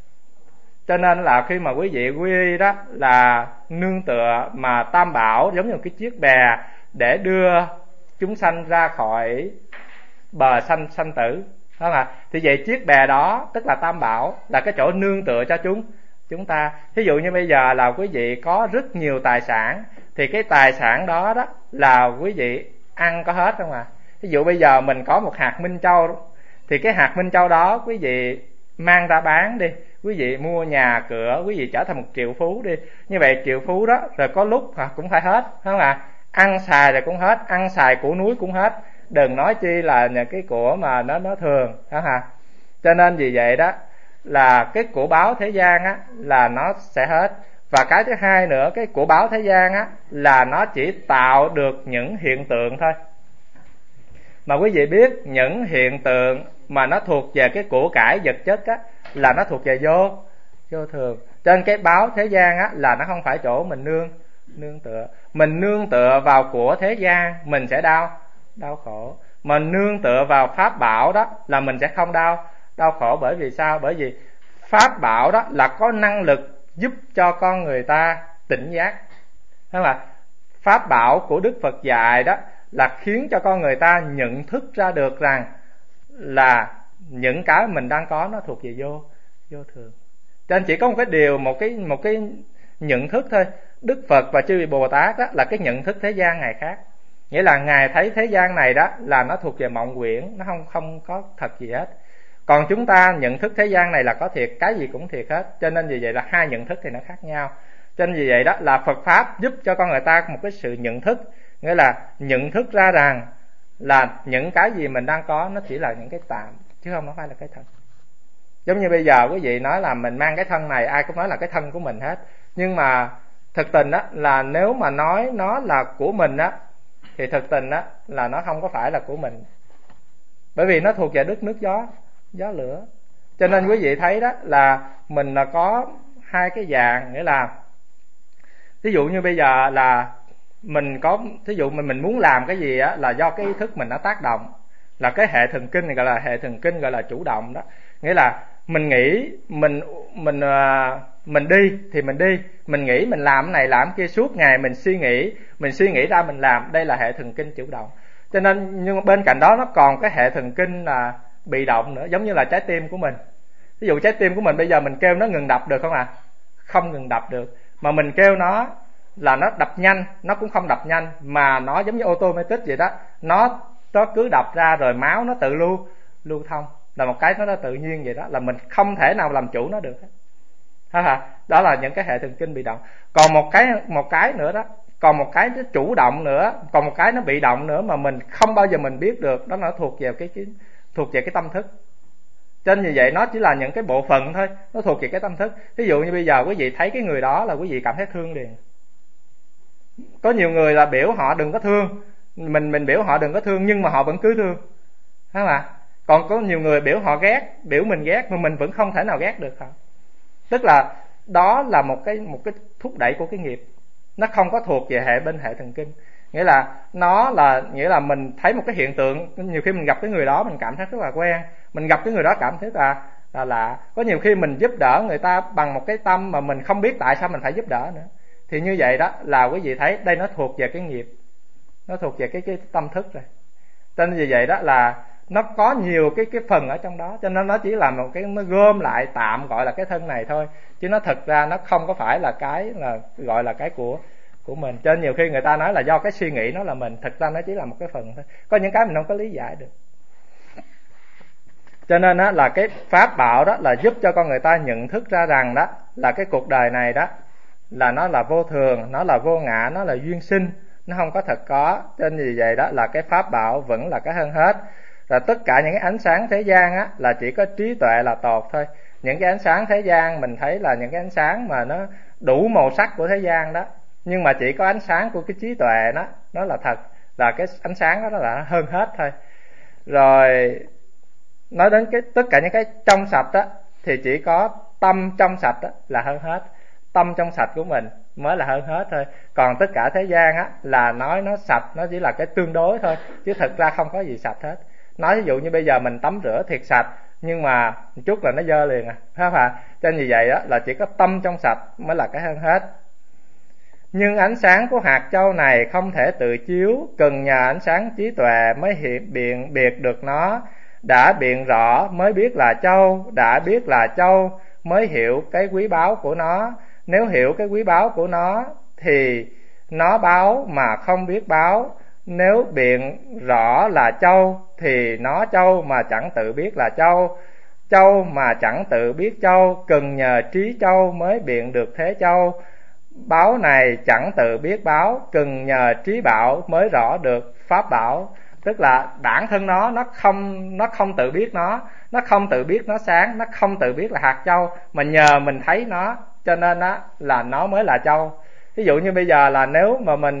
Cho nên là khi mà quý vị quy y đó là nương tựa mà tam bảo giống như một cái chiếc bè để đưa chúng sanh ra khỏi bờ sanh tử, phải không ạ? Thì vậy chiếc bè đó tức là tam bảo, là cái chỗ nương tựa cho chúng ta. Ví dụ như bây giờ là quý vị có rất nhiều tài sản, thì cái tài sản đó đó là quý vị ăn có hết không ạ? Ví dụ bây giờ mình có một hạt Minh Châu, thì cái hạt Minh Châu đó quý vị mang ra bán đi, quý vị mua nhà cửa, quý vị trở thành một triệu phú đi. Như vậy triệu phú đó rồi có lúc cũng phải hết, phải không ạ? Ăn xài rồi cũng hết, ăn xài của núi cũng hết, đừng nói chi là những cái của mà nó thường, phải không ạ? Cho nên vì vậy đó là cái của báo thế gian á là nó sẽ hết. Và cái thứ hai nữa, cái của báo thế gian á là nó chỉ tạo được những hiện tượng thôi. Mà quý vị biết những hiện tượng mà nó thuộc về cái của cải vật chất á là nó thuộc về vô thường. Trên cái báo thế gian á là nó không phải chỗ mình nương tựa. Mình nương tựa vào của thế gian mình sẽ đau khổ. Mình nương tựa vào pháp bảo đó là mình sẽ không đau khổ. Bởi vì sao? Bởi vì pháp bảo đó là có năng lực giúp cho con người ta tỉnh giác. Thế là pháp bảo của Đức Phật dạy đó là khiến cho con người ta nhận thức ra được rằng là những cái mình đang có nó thuộc về vô thường. Cho nên chỉ có một cái điều, một cái nhận thức thôi. Đức Phật và chư vị Bồ Tát đó là cái nhận thức thế gian Ngài khác. Nghĩa là Ngài thấy thế gian này đó là nó thuộc về mộng quyển, nó không có thật gì hết. Còn chúng ta nhận thức thế gian này là có thiệt, cái gì cũng thiệt hết. Cho nên vì vậy là hai nhận thức thì nó khác nhau. Cho nên vì vậy đó là Phật Pháp giúp cho con người ta một cái sự nhận thức. Nghĩa là nhận thức ra rằng là những cái gì mình đang có nó chỉ là những cái tạm, chứ không phải là cái thật. Giống như bây giờ quý vị nói là mình mang cái thân này, ai cũng nói là cái thân của mình hết, nhưng mà thực tình á là nếu mà nói nó là của mình á thì thực tình á là nó không có phải là của mình, bởi vì nó thuộc về đất nước gió lửa. Cho nên quý vị thấy đó là mình là có hai cái dạng, nghĩa là ví dụ như bây giờ là mình có, ví dụ mình muốn làm cái gì á là do cái ý thức mình đã tác động, là cái hệ thần kinh này gọi là hệ thần kinh, gọi là chủ động đó. Nghĩa là mình nghĩ mình đi thì mình đi, mình nghĩ mình làm cái này làm cái kia, suốt ngày mình suy nghĩ ra mình làm, đây là hệ thần kinh chủ động. Cho nên nhưng bên cạnh đó nó còn cái hệ thần kinh là bị động nữa, giống như là trái tim của mình. Ví dụ trái tim của mình bây giờ mình kêu nó ngừng đập được không ạ? Không ngừng đập được. Mà mình kêu nó là nó đập nhanh, nó cũng không đập nhanh, mà nó giống như automatic vậy đó, nó cứ đập ra rồi máu nó tự lưu thông, là một cái nó tự nhiên vậy đó, là mình không thể nào làm chủ nó được hết. Đó là những cái hệ thần kinh bị động. Còn một cái nữa đó, còn một cái nó chủ động nữa, còn một cái nó bị động nữa mà mình không bao giờ mình biết được, đó là thuộc về cái tâm thức. Cho nên như vậy nó chỉ là những cái bộ phận thôi, nó thuộc về cái tâm thức. Ví dụ như bây giờ quý vị thấy cái người đó là quý vị cảm thấy thương liền. Có nhiều người là biểu họ đừng có thương, mình biểu họ đừng có thương nhưng mà họ vẫn cứ thương, phải không ạ? Còn có nhiều người biểu họ ghét, biểu mình ghét mà mình vẫn không thể nào ghét được họ. Tức là đó là một cái thúc đẩy của cái nghiệp, nó không có thuộc về bên hệ thần kinh. Nghĩa là mình thấy một cái hiện tượng, nhiều khi mình gặp cái người đó mình cảm thấy rất là quen, mình gặp cái người đó cảm thấy là lạ. Có nhiều khi mình giúp đỡ người ta bằng một cái tâm mà mình không biết tại sao mình phải giúp đỡ nữa. Thì như vậy đó là quý vị thấy đây nó thuộc về cái nghiệp, nó thuộc về cái tâm thức rồi. Cho nên vì vậy đó là nó có nhiều cái phần ở trong đó, cho nên nó chỉ là một cái, nó gom lại tạm gọi là cái thân này thôi, chứ nó thực ra nó không có phải là cái là gọi là cái của mình. Cho nên nhiều khi người ta nói là do cái suy nghĩ nó là mình, thực ra nó chỉ là một cái phần thôi, có những cái mình không có lý giải được. Cho nên đó là cái pháp bảo đó là giúp cho con người ta nhận thức ra rằng đó là cái cuộc đời này đó là nó là vô thường, nó là vô ngã, nó là duyên sinh, nó không có thật có. Cho nên vì vậy đó là cái pháp bảo vẫn là cái hơn hết. Rồi tất cả những cái ánh sáng thế gian á là chỉ có trí tuệ là tột thôi. Những cái ánh sáng thế gian mình thấy là những cái ánh sáng mà nó đủ màu sắc của thế gian đó, nhưng mà chỉ có ánh sáng của cái trí tuệ đó, nó là thật, là cái ánh sáng đó là hơn hết thôi. Rồi nói đến tất cả những cái trong sạch đó thì chỉ có tâm trong sạch đó là hơn hết. Tâm trong sạch của mình mới là hơn hết thôi. Còn tất cả thế gian á là nói nó sạch, nó chỉ là cái tương đối thôi, chứ thực ra không có gì sạch hết. Nói ví dụ như bây giờ mình tắm rửa thiệt sạch, nhưng mà một chút là nó dơ liền phải không ạ? Cho nên vì vậy đó là chỉ có tâm trong sạch mới là cái hơn hết. Nhưng ánh sáng của hạt châu này không thể tự chiếu, cần nhờ ánh sáng trí tuệ mới biện biệt được nó. Đã biện rõ mới biết là châu, đã biết là châu mới hiểu cái quý báu của nó. Nếu hiểu cái quý báu của nó thì nó báu mà không biết báu. Nếu biện rõ là châu thì nó châu mà chẳng tự biết là châu. Châu mà chẳng tự biết châu, cần nhờ trí châu mới biện được thế châu. Báo này chẳng tự biết báo, cần nhờ trí bảo mới rõ được pháp bảo. Tức là bản thân nó không tự biết nó không tự biết nó sáng, nó không tự biết là hạt châu, mà nhờ mình thấy nó, cho nên đó là nó mới là châu. Ví dụ như bây giờ là nếu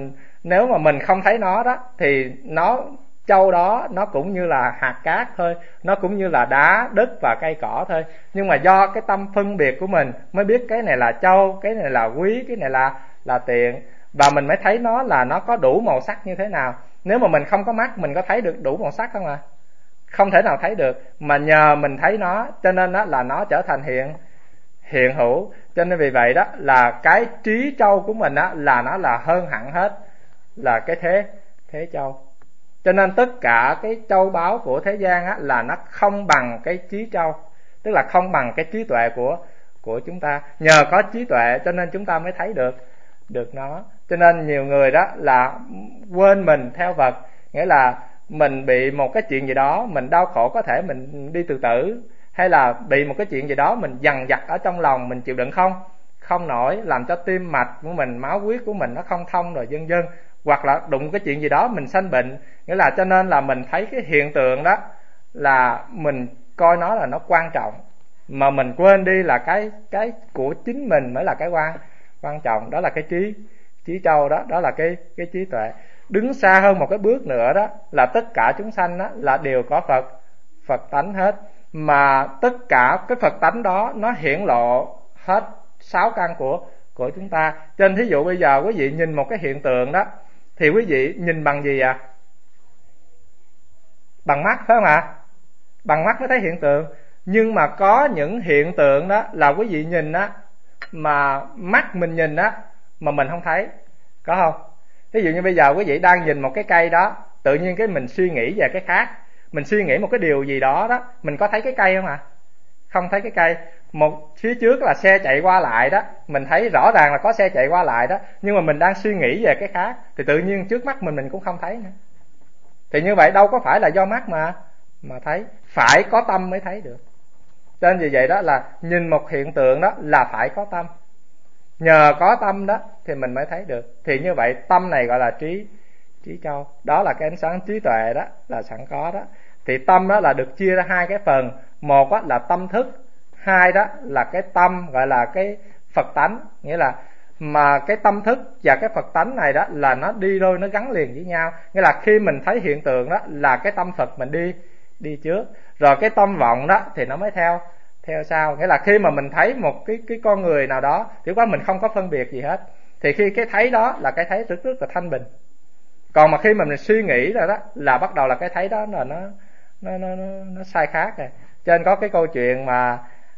mà mình không thấy nó đó thì châu đó nó cũng như là hạt cát thôi, nó cũng như là đá, đất và cây cỏ thôi. Nhưng mà do cái tâm phân biệt của mình mới biết cái này là châu, cái này là quý, cái này là tiện, và mình mới thấy nó là nó có đủ màu sắc như thế nào. Nếu mà mình không có mắt, mình có thấy được đủ màu sắc không ạ? Không thể nào thấy được, mà nhờ mình thấy nó, cho nên đó là nó trở thành hiện hữu. Cho nên vì vậy đó là cái trí châu của mình đó là nó là hơn hẳn hết là cái thế châu. Cho nên tất cả cái châu báu của thế gian á là nó không bằng cái trí châu, tức là không bằng cái trí tuệ của chúng ta. Nhờ có trí tuệ cho nên chúng ta mới thấy được nó. Cho nên nhiều người đó là quên mình theo vật, nghĩa là mình bị một cái chuyện gì đó, mình đau khổ, có thể mình đi tự tử, hay là bị một cái chuyện gì đó mình dằn vặt ở trong lòng, mình chịu đựng không nổi, làm cho tim mạch của mình, máu huyết của mình nó không thông rồi vân vân. Hoặc là đụng cái chuyện gì đó mình sanh bệnh, Nghĩa là cho nên là mình thấy cái hiện tượng đó là mình coi nó là nó quan trọng, mà mình quên đi là cái của chính mình mới là cái quan trọng. Đó là cái trí châu đó, đó là cái trí tuệ. Đứng xa hơn một cái bước nữa đó là tất cả chúng sanh đó là đều có Phật tánh hết, mà tất cả cái Phật tánh đó nó hiển lộ hết 6 căn của chúng ta. Cho nên thí dụ bây giờ quý vị nhìn một cái hiện tượng đó thì quý vị nhìn bằng gì ạ? Bằng mắt, phải không ạ? Bằng mắt mới thấy hiện tượng. Nhưng mà có những hiện tượng đó là quý vị nhìn á, mà mắt mình nhìn á mà mình không thấy, có không? Ví dụ như bây giờ quý vị đang nhìn một cái cây đó, tự nhiên cái mình suy nghĩ về cái khác, mình suy nghĩ một cái điều gì đó đó, mình có thấy cái cây không ạ? Không thấy cái cây. Một phía trước là xe chạy qua lại đó, mình thấy rõ ràng là có xe chạy qua lại đó, nhưng mà mình đang suy nghĩ về cái khác thì tự nhiên trước mắt mình cũng không thấy nữa. Thì như vậy đâu có phải là do mắt mà thấy, phải có tâm mới thấy được. Cho nên vì vậy đó là nhìn một hiện tượng đó là phải có tâm, nhờ có tâm đó thì mình mới thấy được. Thì như vậy tâm này gọi là trí châu, đó là cái ánh sáng trí tuệ đó là sẵn có đó. Thì tâm đó là được chia ra 2 cái phần, một đó là tâm thức, 2 đó là cái tâm gọi là cái Phật tánh. Nghĩa là mà cái tâm thức và cái Phật tánh này đó là nó đi đôi, nó gắn liền với nhau. Nghĩa là khi mình thấy hiện tượng đó là cái tâm Phật mình đi trước, rồi cái tâm vọng đó thì nó mới theo sau. Nghĩa là khi mà mình thấy một cái con người nào đó thì quá mình không có phân biệt gì hết, thì khi cái thấy đó là cái thấy rất là thanh bình. Còn mà khi mà mình suy nghĩ rồi đó là bắt đầu là cái thấy đó là nó sai khác rồi. Cho nên có cái câu chuyện mà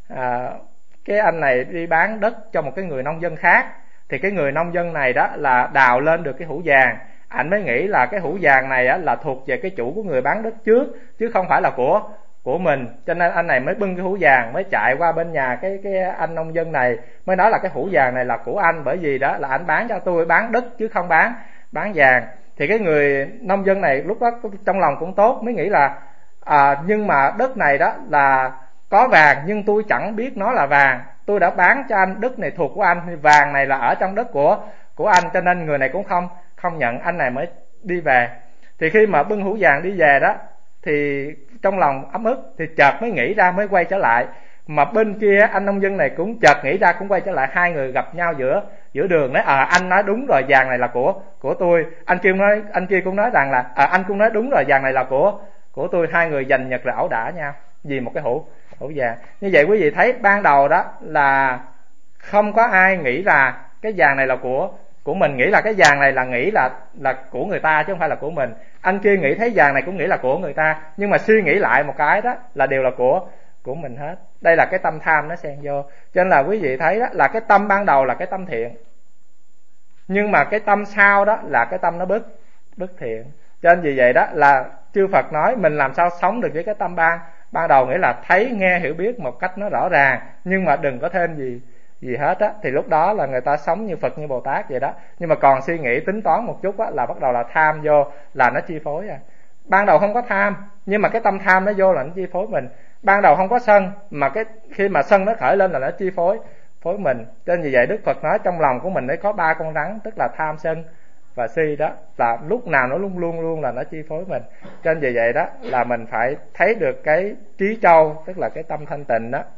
cái anh này đi bán đất cho một cái người nông dân khác, thì cái người nông dân này đó là đào lên được cái hũ vàng. Anh mới nghĩ là cái hũ vàng này á, là thuộc về cái chủ của người bán đất trước, chứ không phải là của mình. Cho nên anh này mới bưng cái hũ vàng, mới chạy qua bên nhà cái anh nông dân này, mới nói là cái hũ vàng này là của anh, bởi vì đó là anh bán cho tôi bán đất chứ không bán vàng. Thì cái người nông dân này lúc đó trong lòng cũng tốt, mới nghĩ là nhưng mà đất này đó là có vàng, nhưng tôi chẳng biết nó là vàng, tôi đã bán cho anh, đất này thuộc của anh, vàng này là ở trong đất của anh, cho nên người này cũng không nhận. Anh này mới đi về. Thì khi mà bưng hũ vàng đi về đó thì trong lòng ấm ức, thì chợt mới nghĩ ra, mới quay trở lại. Mà bên kia anh nông dân này cũng chợt nghĩ ra, cũng quay trở lại. Hai người gặp nhau giữa đường, nói anh nói đúng rồi, vàng này là của tôi. Anh kia cũng nói rằng là anh cũng nói đúng rồi, vàng này là của tôi. Hai người giành nhật rồi ẩu đả nhau vì một cái hũ vàng. Như vậy quý vị thấy ban đầu đó là không có ai nghĩ là cái vàng này là của mình, nghĩ là cái vàng này là nghĩ là của người ta chứ không phải là của mình. Anh kia nghĩ thấy vàng này cũng nghĩ là của người ta, nhưng mà suy nghĩ lại một cái đó là đều là của mình hết. Đây là cái tâm tham nó xen vô. Cho nên là quý vị thấy đó là cái tâm ban đầu là cái tâm thiện, nhưng mà cái tâm sau đó là cái tâm nó bất thiện. Cho nên vì vậy đó là chư Phật nói mình làm sao sống được với cái tâm ban đầu, nghĩa là thấy nghe hiểu biết một cách nó rõ ràng, nhưng mà đừng có thêm gì hết á, thì lúc đó là người ta sống như Phật như Bồ Tát vậy đó. Nhưng mà còn suy nghĩ tính toán một chút á là bắt đầu là tham vô, là nó chi phối. Ban đầu không có tham, nhưng mà cái tâm tham nó vô là nó chi phối mình. Ban đầu không có sân, mà cái khi mà sân nó khởi lên là nó chi phối mình. Cho nên vì vậy Đức Phật nói trong lòng của mình nó có 3 con rắn, tức là tham, sân và si đó, là lúc nào nó luôn là nó chi phối mình. Cho nên vì vậy đó là mình phải thấy được cái trí châu, tức là cái tâm thanh tịnh đó.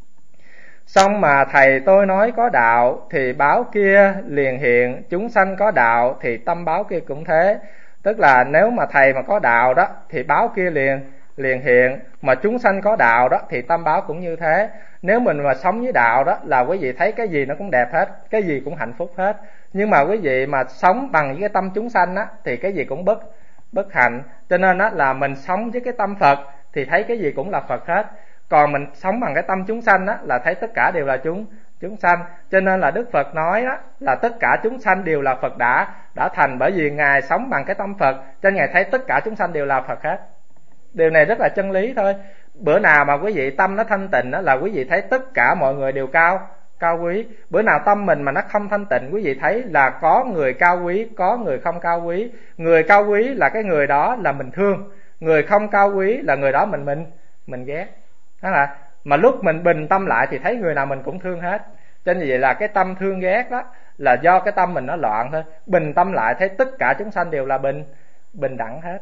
Xong mà thầy tôi nói có đạo thì báo kia liền hiện, chúng sanh có đạo thì tâm báo kia cũng thế. Tức là nếu mà thầy mà có đạo đó thì báo kia liền hiện, mà chúng sanh có đạo đó thì tâm báo cũng như thế. Nếu mình mà sống với đạo đó là quý vị thấy cái gì nó cũng đẹp hết, cái gì cũng hạnh phúc hết. Nhưng mà quý vị mà sống bằng với cái tâm chúng sanh á thì cái gì cũng bất hạnh. Cho nên á là mình sống với cái tâm Phật thì thấy cái gì cũng là Phật hết. Còn mình sống bằng cái tâm chúng sanh á là thấy tất cả đều là chúng sanh. Cho nên là Đức Phật nói á là tất cả chúng sanh đều là Phật đã thành, bởi vì Ngài sống bằng cái tâm Phật, cho nên Ngài thấy tất cả chúng sanh đều là Phật hết. Điều này rất là chân lý thôi. Bữa nào mà quý vị tâm nó thanh tịnh á là quý vị thấy tất cả mọi người đều cao quý. Bữa nào tâm mình mà nó không thanh tịnh, quý vị thấy là có người cao quý, có người không cao quý. Người cao quý là cái người đó là mình thương, người không cao quý là người đó mình ghét. Đó là mà lúc mình bình tâm lại thì thấy người nào mình cũng thương hết. Cho nên vậy là cái tâm thương ghét đó là do cái tâm mình nó loạn thôi. Bình tâm lại thấy tất cả chúng sanh đều là bình đẳng hết.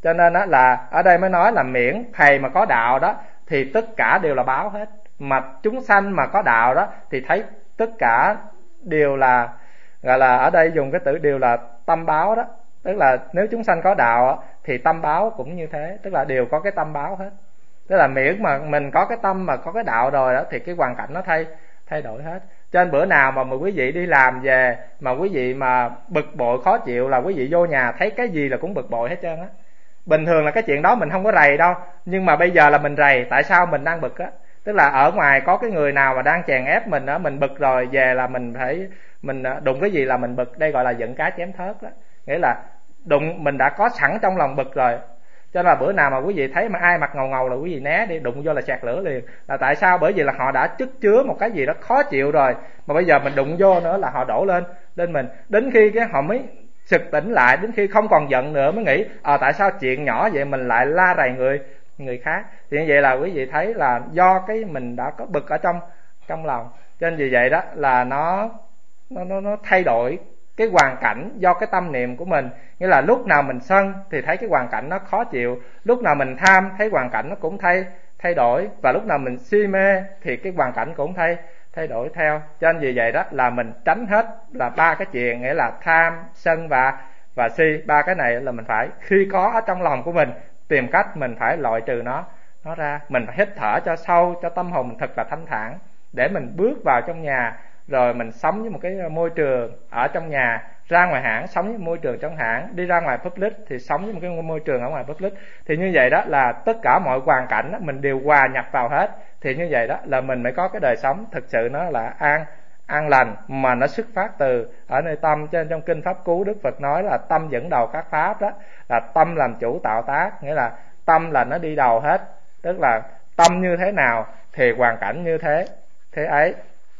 Cho nên đó là ở đây mới nói là miễn thầy mà có đạo đó thì tất cả đều là báo hết, mà chúng sanh mà có đạo đó thì thấy tất cả đều là, gọi là ở đây dùng cái từ đều là tâm báo đó. Tức là nếu chúng sanh có đạo thì tâm báo cũng như thế, tức là đều có cái tâm báo hết. Tức là miễn mà mình có cái tâm mà có cái đạo rồi đó thì cái hoàn cảnh nó thay đổi hết. Cho nên bữa nào mà quý vị đi làm về mà quý vị mà bực bội khó chịu là quý vị vô nhà thấy cái gì là cũng bực bội hết trơn á. Bình thường là cái chuyện đó mình không có rầy đâu, nhưng mà bây giờ là mình rầy. Tại sao mình đang bực á? Tức là ở ngoài có cái người nào mà đang chèn ép mình á, mình bực rồi về là mình phải, mình đụng cái gì là mình bực. Đây gọi là giận cá chém thớt đó, nghĩa là đụng, mình đã có sẵn trong lòng bực rồi. Cho nên là bữa nào mà quý vị thấy mà ai mặt ngầu ngầu là quý vị né đi, đụng vô là sạc lửa liền. Là tại sao? Bởi vì là họ đã chất chứa một cái gì đó khó chịu rồi, mà bây giờ mình đụng vô nữa là họ đổ lên mình. Đến khi cái họ mới sực tỉnh lại, đến khi không còn giận nữa mới nghĩ tại sao chuyện nhỏ vậy mình lại la rầy người khác. Thì như vậy là quý vị thấy là do cái mình đã có bực ở trong lòng. Cho nên vì vậy đó là nó thay đổi cái hoàn cảnh do cái tâm niệm của mình. Nghĩa là lúc nào mình sân thì thấy cái hoàn cảnh nó khó chịu, lúc nào mình tham thấy hoàn cảnh nó cũng thay đổi, và lúc nào mình si mê thì cái hoàn cảnh cũng thay đổi theo. Cho nên vì vậy đó là mình tránh hết là ba cái chuyện, nghĩa là tham, sân và si. Ba cái này là mình phải, khi có ở trong lòng của mình, tìm cách mình phải loại trừ nó ra. Mình phải hít thở cho sâu, cho tâm hồn mình thật là thanh thản, để mình bước vào trong nhà, rồi mình sống với một cái môi trường ở trong nhà, ra ngoài hãng sống với môi trường trong hãng, đi ra ngoài public thì sống với một cái môi trường ở ngoài public. Thì như vậy đó là tất cả mọi hoàn cảnh đó, mình đều hòa nhập vào hết. Thì như vậy đó là mình mới có cái đời sống thực sự nó là an lành, mà nó xuất phát từ ở nơi tâm. Cho nên trong kinh Pháp Cú Đức Phật nói là tâm dẫn đầu các pháp, đó là tâm làm chủ tạo tác, nghĩa là tâm là nó đi đầu hết. Tức là tâm như thế nào thì hoàn cảnh như thế ấy.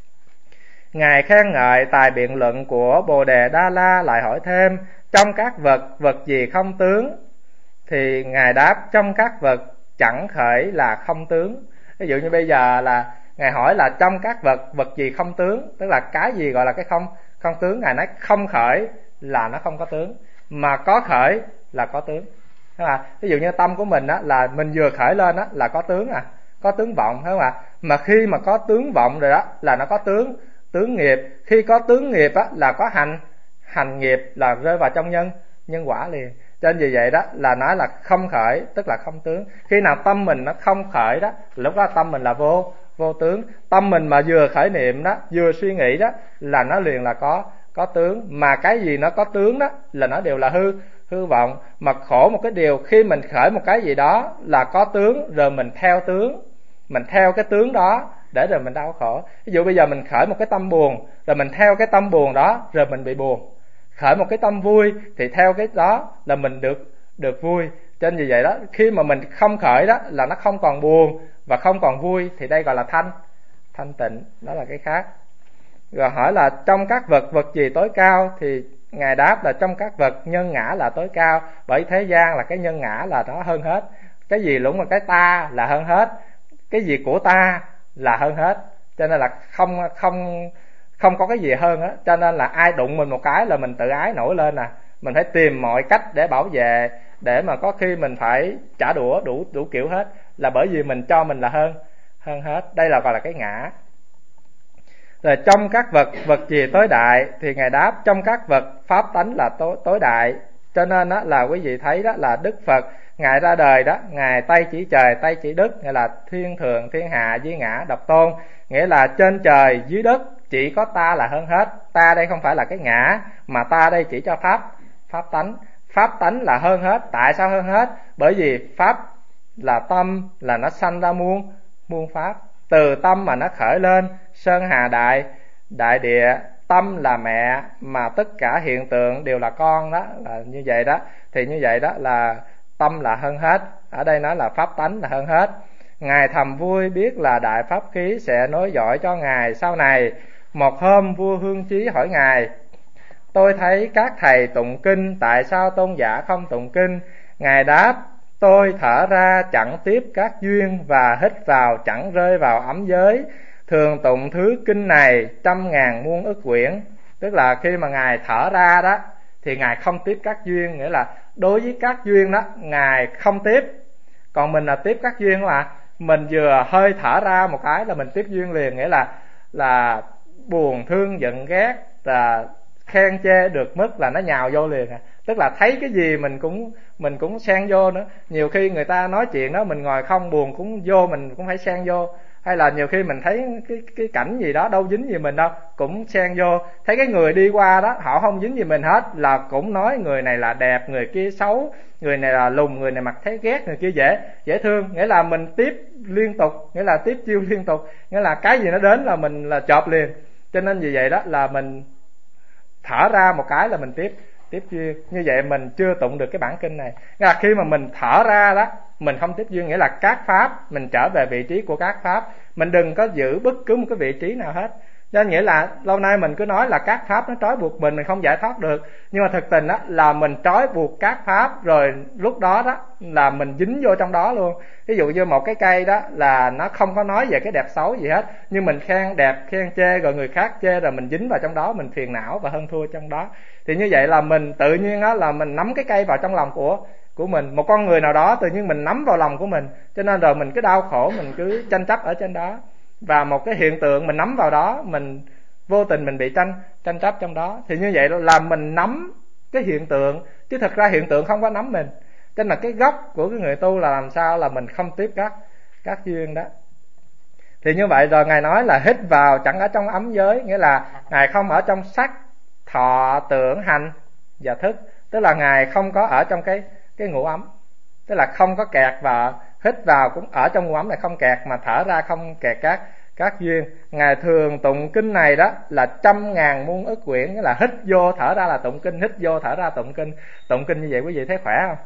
Ngài khen ngợi tài biện luận của Bồ Đề Đa La, lại hỏi thêm trong các vật gì không tướng? Thì Ngài đáp trong các vật chẳng khởi là không tướng. Ví dụ như bây giờ là Ngài hỏi là trong các vật gì không tướng, tức là cái gì gọi là cái không tướng. Ngài nói không khởi là nó không có tướng, mà có khởi là có tướng. Ví dụ như tâm của mình á, là mình vừa khởi lên á là có tướng, có tướng vọng, phải không ạ? Mà khi mà có tướng vọng rồi đó là nó có tướng nghiệp. Khi có tướng nghiệp á là có hành nghiệp, là rơi vào trong nhân quả liền. Cho nên vì vậy đó là nói là không khởi, tức là không tướng. Khi nào tâm mình nó không khởi đó, lúc đó tâm mình là vô tướng. Tâm mình mà vừa khởi niệm đó, vừa suy nghĩ đó là nó liền là có tướng. Mà cái gì nó có tướng đó là nó đều là hư vọng. Mà khổ một cái điều, khi mình khởi một cái gì đó là có tướng, rồi mình theo tướng, mình theo cái tướng đó để rồi mình đau khổ. Ví dụ bây giờ mình khởi một cái tâm buồn, rồi mình theo cái tâm buồn đó, rồi mình bị buồn. Khởi một cái tâm vui thì theo cái đó là mình được vui. Cho nên vì vậy đó, khi mà mình không khởi đó là nó không còn buồn và không còn vui, thì đây gọi là thanh tịnh, đó là cái khác. Rồi hỏi là trong các vật gì tối cao? Thì Ngài đáp là trong các vật nhân ngã là tối cao. Bởi thế gian là cái nhân ngã là nó hơn hết. Cái gì lũng là cái ta là hơn hết, cái gì của ta là hơn hết. Cho nên là không có cái gì hơn á. Cho nên là ai đụng mình một cái là mình tự ái nổi lên mình phải tìm mọi cách để bảo vệ, để mà có khi mình phải trả đũa đủ kiểu hết, là bởi vì mình cho mình là hơn hết. Đây là gọi là cái ngã. Rồi trong các vật gì tối đại? Thì Ngài đáp trong các vật pháp tánh là tối đại. Cho nên đó là quý vị thấy đó là Đức Phật Ngài ra đời đó, Ngài tay chỉ trời tay chỉ đất, nghĩa là thiên thượng thiên hạ duy ngã độc tôn. Nghĩa là trên trời dưới đất chỉ có ta là hơn hết. Ta đây không phải là cái ngã, mà ta đây chỉ cho pháp tánh. Pháp tánh là hơn hết. Tại sao hơn hết? Bởi vì pháp là tâm, là nó sanh ra muôn pháp. Từ tâm mà nó khởi lên sơn hà đại địa. Tâm là mẹ, mà tất cả hiện tượng đều là con đó, là như vậy đó. Thì như vậy đó là tâm là hơn hết. Ở đây nói là pháp tánh là hơn hết. Ngài thầm vui biết là đại pháp khí sẽ nối dõi cho Ngài sau này. Một hôm vua Hương Chí hỏi Ngài: tôi thấy các thầy tụng kinh, tại sao tôn giả không tụng kinh? Ngài đáp: tôi thở ra chẳng tiếp các duyên, và hít vào chẳng rơi vào ấm giới. Thường tụng thứ kinh này 100.000 muôn ức quyển. Tức là khi mà Ngài thở ra đó thì Ngài không tiếp các duyên, nghĩa là đối với các duyên đó Ngài không tiếp. Còn mình là tiếp các duyên không ạ? Mình vừa hơi thở ra một cái là mình tiếp duyên liền, nghĩa là buồn thương giận ghét, là khen chê được mức là nó nhào vô liền à. Tức là thấy cái gì mình cũng xen vô nữa. Nhiều khi người ta nói chuyện đó, mình ngồi không buồn cũng vô, mình cũng phải xen vô. Hay là nhiều khi mình thấy cái cảnh gì đó đâu dính gì mình đâu, cũng xen vô. Thấy cái người đi qua đó họ không dính gì mình hết, là cũng nói người này là đẹp, người kia xấu, người này là lùn, người này mặt thấy ghét, người kia dễ thương. Nghĩa là mình tiếp liên tục, nghĩa là tiếp chiêu liên tục, nghĩa là cái gì nó đến là mình là chộp liền. Cho nên vì vậy đó là mình thở ra một cái là mình tiếp duyên. Như vậy mình chưa tụng được cái bản kinh này. Nghĩa là khi mà mình thở ra đó, mình không tiếp duyên, nghĩa là các pháp mình trở về vị trí của các pháp, mình đừng có giữ bất cứ một cái vị trí nào hết. Nên nghĩa là lâu nay mình cứ nói là các pháp nó trói buộc mình không giải thoát được, nhưng mà thực tình đó là mình trói buộc các pháp, rồi lúc đó đó là mình dính vô trong đó luôn. Ví dụ như một cái cây đó là nó không có nói về cái đẹp xấu gì hết, nhưng mình khen đẹp khen chê, rồi người khác chê, rồi mình dính vào trong đó, mình phiền não và hơn thua trong đó. Thì như vậy là mình tự nhiên đó là mình nắm cái cây vào trong lòng của mình. Một con người nào đó tự nhiên mình nắm vào lòng của mình, cho nên rồi mình cứ đau khổ, mình cứ tranh chấp ở trên đó. Và một cái hiện tượng mình nắm vào đó, mình vô tình mình bị tranh chấp trong đó. Thì như vậy là mình nắm cái hiện tượng, chứ thật ra hiện tượng không có nắm mình. Cho nên là cái gốc của cái người tu là làm sao là mình không tiếp các duyên đó. Thì như vậy rồi Ngài nói là hít vào chẳng ở trong ấm giới, nghĩa là Ngài không ở trong sắc, thọ, tưởng, hành và thức. Tức là Ngài không có ở trong cái ngũ ấm, tức là không có kẹt vào. Hít vào cũng ở trong ngũ ấm này không kẹt, mà thở ra không kẹt các duyên. Ngài thường tụng kinh này đó là 100.000 muôn ức quyển, nghĩa là hít vô thở ra là tụng kinh, hít vô thở ra tụng kinh. Tụng kinh như vậy quý vị thấy khỏe không?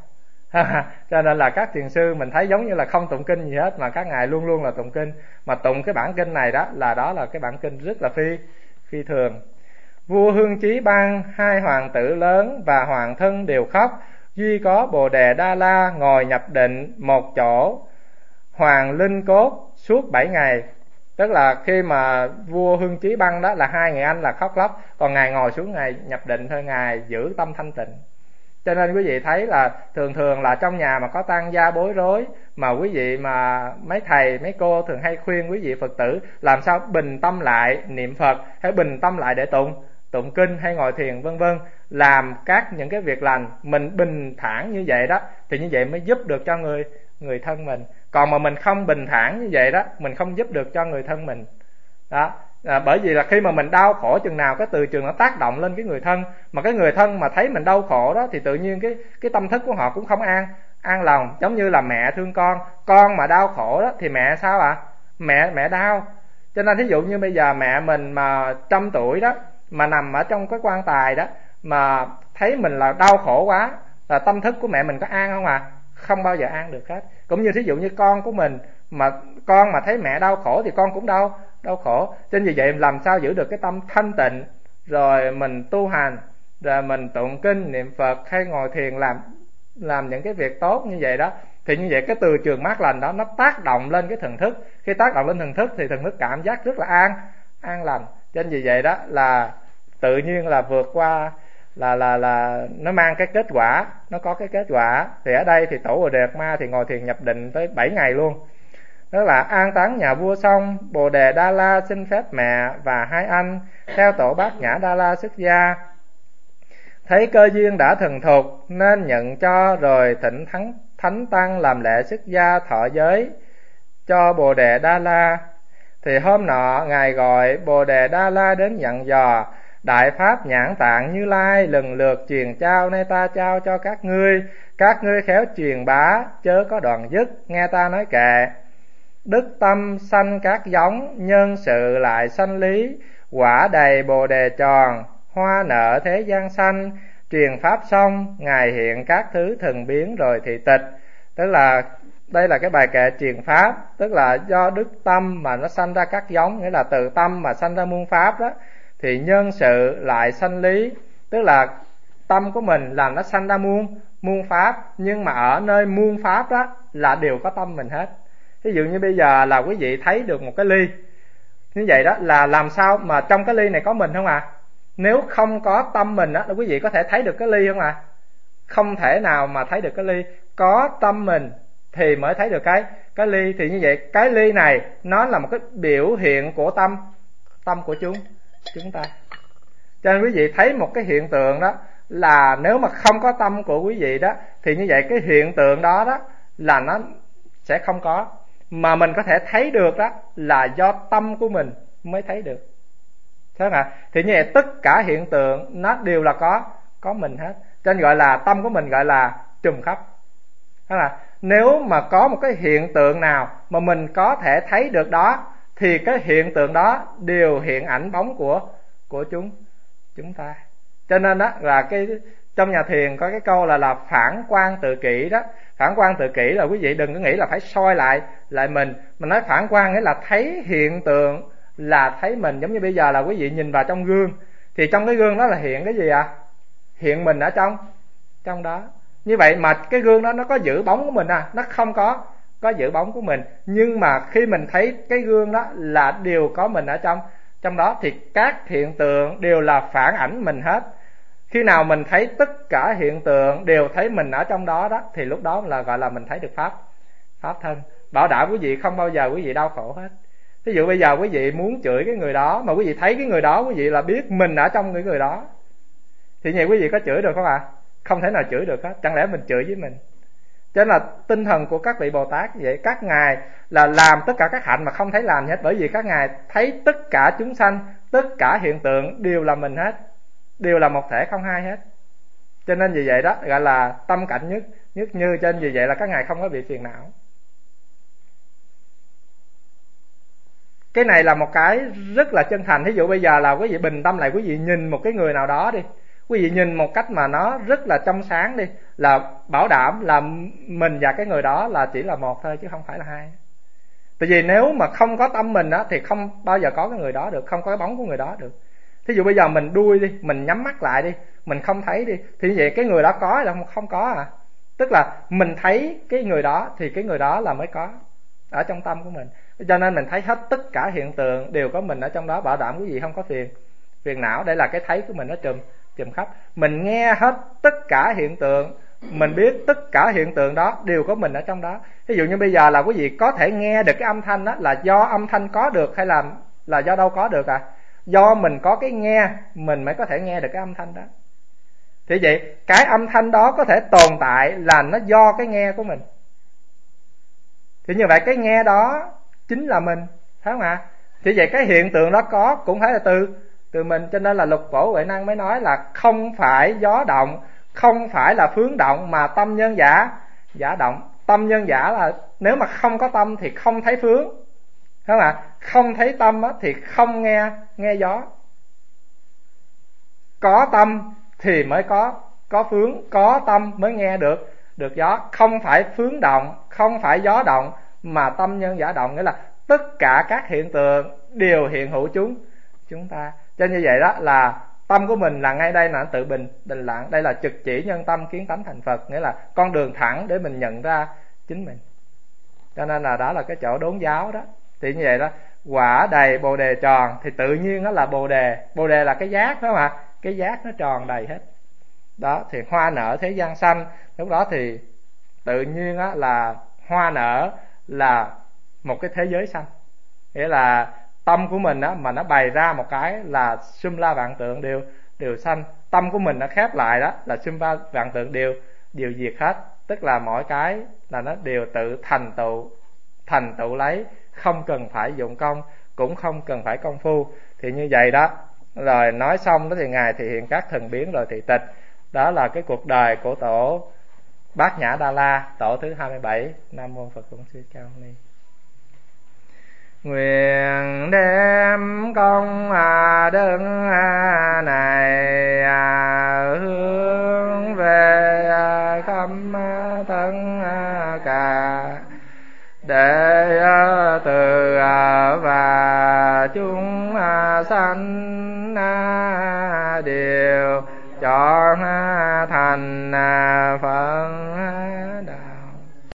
Cho nên là các thiền sư mình thấy giống như là không tụng kinh gì hết, mà các ngài luôn luôn là tụng kinh. Mà tụng cái bản kinh này đó là cái bản kinh rất là phi thường. Vua Hương Chí Bang, hai hoàng tử lớn và hoàng thân đều khóc. Duy có Bồ Đề Đa La ngồi nhập định một chỗ, hoàng linh cốt suốt 7 ngày. Tức là khi mà vua Hương Chí Bang đó là hai người anh là khóc lóc, còn ngài ngồi xuống ngài nhập định thôi, ngài giữ tâm thanh tịnh. Cho nên quý vị thấy là thường là trong nhà mà có tang gia bối rối, mà quý vị mà mấy thầy mấy cô thường hay khuyên quý vị Phật tử làm sao bình tâm lại niệm Phật, hay bình tâm lại để tụng kinh hay ngồi thiền vân vân, làm các những cái việc lành. Mình bình thản như vậy đó thì như vậy mới giúp được cho người thân mình. Còn mà mình không bình thản như vậy đó, mình không giúp được cho người thân mình đó. Bởi vì là khi mà mình đau khổ chừng nào, cái từ trường nó tác động lên cái người thân, mà cái người thân mà thấy mình đau khổ đó thì tự nhiên cái tâm thức của họ cũng không an lòng. Giống như là mẹ thương con mà đau khổ đó thì mẹ sao ạ? Mẹ đau. Cho nên thí dụ như bây giờ mẹ mình mà 100 tuổi đó, mà nằm ở trong cái quan tài đó, mà thấy mình là đau khổ quá, là tâm thức của mẹ mình có an không ạ? Không bao giờ an được hết. Cũng như thí dụ như con của mình, mà con mà thấy mẹ đau khổ thì con cũng đau khổ. Cho nên vì vậy làm sao giữ được cái tâm thanh tịnh, rồi mình tu hành, rồi mình tụng kinh niệm Phật hay ngồi thiền, làm những cái việc tốt như vậy đó, thì như vậy cái từ trường mát lành đó nó tác động lên cái thần thức. Khi tác động lên thần thức thì thần thức cảm giác rất là an lành. Cho nên vì vậy đó là tự nhiên là vượt qua, là nó mang cái kết quả, nó có cái kết quả. Thì ở đây thì tổ Bồ Đề Đạt Ma thì ngồi thiền nhập định tới 7 ngày luôn. Đó là an táng nhà vua xong, Bồ Đề Đa La xin phép mẹ và hai anh theo tổ Bát Nhã Đa La xuất gia. Thấy cơ duyên đã thần thục nên nhận cho, rồi thỉnh thánh tăng làm lễ xuất gia thọ giới cho Bồ Đề Đa La. Thì hôm nọ ngài gọi Bồ Đề Đa La đến dặn dò: Đại pháp Nhãn Tạng Như Lai lần lượt truyền trao, nay ta trao cho các ngươi khéo truyền bá, chớ có đoạn dứt, nghe ta nói kệ. Đức tâm sanh các giống, nhân sự lại sanh lý, quả đầy Bồ Đề tròn, hoa nở thế gian sanh. Truyền pháp xong, ngài hiện các thứ thần biến rồi thì tịch. Tức là đây là cái bài kệ truyền pháp, tức là do đức tâm mà nó sanh ra các giống, nghĩa là từ tâm mà sanh ra muôn pháp đó, thì nhân sự lại sanh lý. Tức là tâm của mình là nó sanh ra muôn pháp, nhưng mà ở nơi muôn pháp đó là đều có tâm mình hết. Ví dụ như bây giờ là quý vị thấy được một cái ly như vậy đó, là làm sao mà trong cái ly này có mình không ạ? Nếu không có tâm mình á, quý vị có thể thấy được cái ly không ạ? Không thể nào mà thấy được cái ly. Có tâm mình thì mới thấy được cái ly. Thì như vậy cái ly này nó là một cái biểu hiện của tâm của chúng ta. Cho nên quý vị thấy một cái hiện tượng đó là nếu mà không có tâm của quý vị đó, thì như vậy cái hiện tượng đó là nó sẽ không có. Mà mình có thể thấy được đó là do tâm của mình mới thấy được. Thế ạ? Thì như vậy tất cả hiện tượng nó đều là có mình hết. Cho nên gọi là tâm của mình gọi là trùm khắp. Thế là nếu mà có một cái hiện tượng nào mà mình có thể thấy được đó, thì cái hiện tượng đó đều hiện ảnh bóng của chúng ta. Cho nên đó là cái trong nhà thiền có cái câu là phản quan tự kỷ đó. Phản quan tự kỷ là quý vị đừng có nghĩ là phải soi lại mình. Mình nói phản quan nghĩa là thấy hiện tượng là thấy mình. Giống như bây giờ là quý vị nhìn vào trong gương, thì trong cái gương đó là hiện cái gì ạ? Hiện mình ở trong đó. Như vậy mà cái gương đó nó có giữ bóng của mình à? Nó không có giữ bóng của mình. Nhưng mà khi mình thấy cái gương đó là đều có mình ở trong đó, thì các hiện tượng đều là phản ảnh mình hết. Khi nào mình thấy tất cả hiện tượng đều thấy mình ở trong đó đó, thì lúc đó là gọi là mình thấy được pháp thân. Bảo đảm quý vị không bao giờ quý vị đau khổ hết. Ví dụ bây giờ quý vị muốn chửi cái người đó, mà quý vị thấy cái người đó, quý vị là biết mình ở trong người đó, thì như vậy quý vị có chửi được không ạ? Không thể nào chửi được hết. Chẳng lẽ mình chửi với mình? Cho nên là tinh thần của các vị Bồ Tát như vậy. Các ngài là làm tất cả các hạnh mà không thấy làm hết. Bởi vì các ngài thấy tất cả chúng sanh, tất cả hiện tượng đều là mình hết, đều là một thể không hai hết. Cho nên vì vậy đó gọi là tâm cảnh nhất như. Cho nên vì vậy là các ngài không có bị phiền não. Cái này là một cái rất là chân thành. Thí dụ bây giờ là quý vị bình tâm lại, quý vị nhìn một cái người nào đó đi, quý vị nhìn một cách mà nó rất là trong sáng đi, là bảo đảm là mình và cái người đó là chỉ là một thôi chứ không phải là hai. Tại vì nếu mà không có tâm mình á, thì không bao giờ có cái người đó được, không có cái bóng của người đó được. Thí dụ bây giờ mình đuôi đi, mình nhắm mắt lại đi, mình không thấy đi, thì như vậy cái người đó có là không có à? Tức là mình thấy cái người đó thì cái người đó là mới có ở trong tâm của mình. Cho nên mình thấy hết tất cả hiện tượng đều có mình ở trong đó, bảo đảm quý vị không có phiền não. Đây là cái thấy của mình nó trùm khắp. Mình nghe hết tất cả hiện tượng, mình biết tất cả hiện tượng đó đều có mình ở trong đó. Ví dụ như bây giờ là quý vị có thể nghe được cái âm thanh đó, là do âm thanh có được hay là do đâu có được à? Do mình có cái nghe, mình mới có thể nghe được cái âm thanh đó. Thì vậy cái âm thanh đó có thể tồn tại là nó do cái nghe của mình. Thì như vậy cái nghe đó chính là mình, phải không ạ? Thì vậy cái hiện tượng đó có cũng phải là từ mình. Cho nên là Lục Phổ Huệ Năng mới nói là không phải gió động, không phải là phướng động, mà tâm nhân giả động. Tâm nhân giả là nếu mà không có tâm thì không thấy phướng, phải không ạ? Không thấy tâm thì không nghe gió. Có tâm thì mới có phướng, có tâm mới nghe được gió. Không phải phướng động, không phải gió động, mà tâm nhân giả động, nghĩa là tất cả các hiện tượng đều hiện hữu chúng ta. Cho như vậy đó là tâm của mình là ngay đây là tự bình lặng. Đây là trực chỉ nhân tâm kiến tánh thành Phật, nghĩa là con đường thẳng để mình nhận ra chính mình. Cho nên là đó là cái chỗ đốn giáo đó. Thì như vậy đó, quả đầy bồ đề tròn, thì tự nhiên đó là bồ đề. Bồ đề là cái giác, phải không ạ? Cái giác nó tròn đầy hết đó. Thì hoa nở thế gian xanh, lúc đó thì tự nhiên đó là hoa nở là một cái thế giới xanh. Nghĩa là tâm của mình đó mà nó bày ra một cái là sum la vạn tượng đều xanh. Tâm của mình nó khép lại đó là sum la vạn tượng đều diệt hết. Tức là mỗi cái là nó đều tự thành tựu lấy, không cần phải dụng công, cũng không cần phải công phu. Thì như vậy đó, rồi nói xong đó thì ngài thể hiện các thần biến rồi thị tịch. Đó là cái cuộc đời của tổ Bát Nhã Đa La, tổ thứ 27. Nam mô Phật Bổn Sư Ca Mâu Ni. Nguyện đem công đức này hướng về khắp thân cả, để từ và chúng sanh đều chọn thành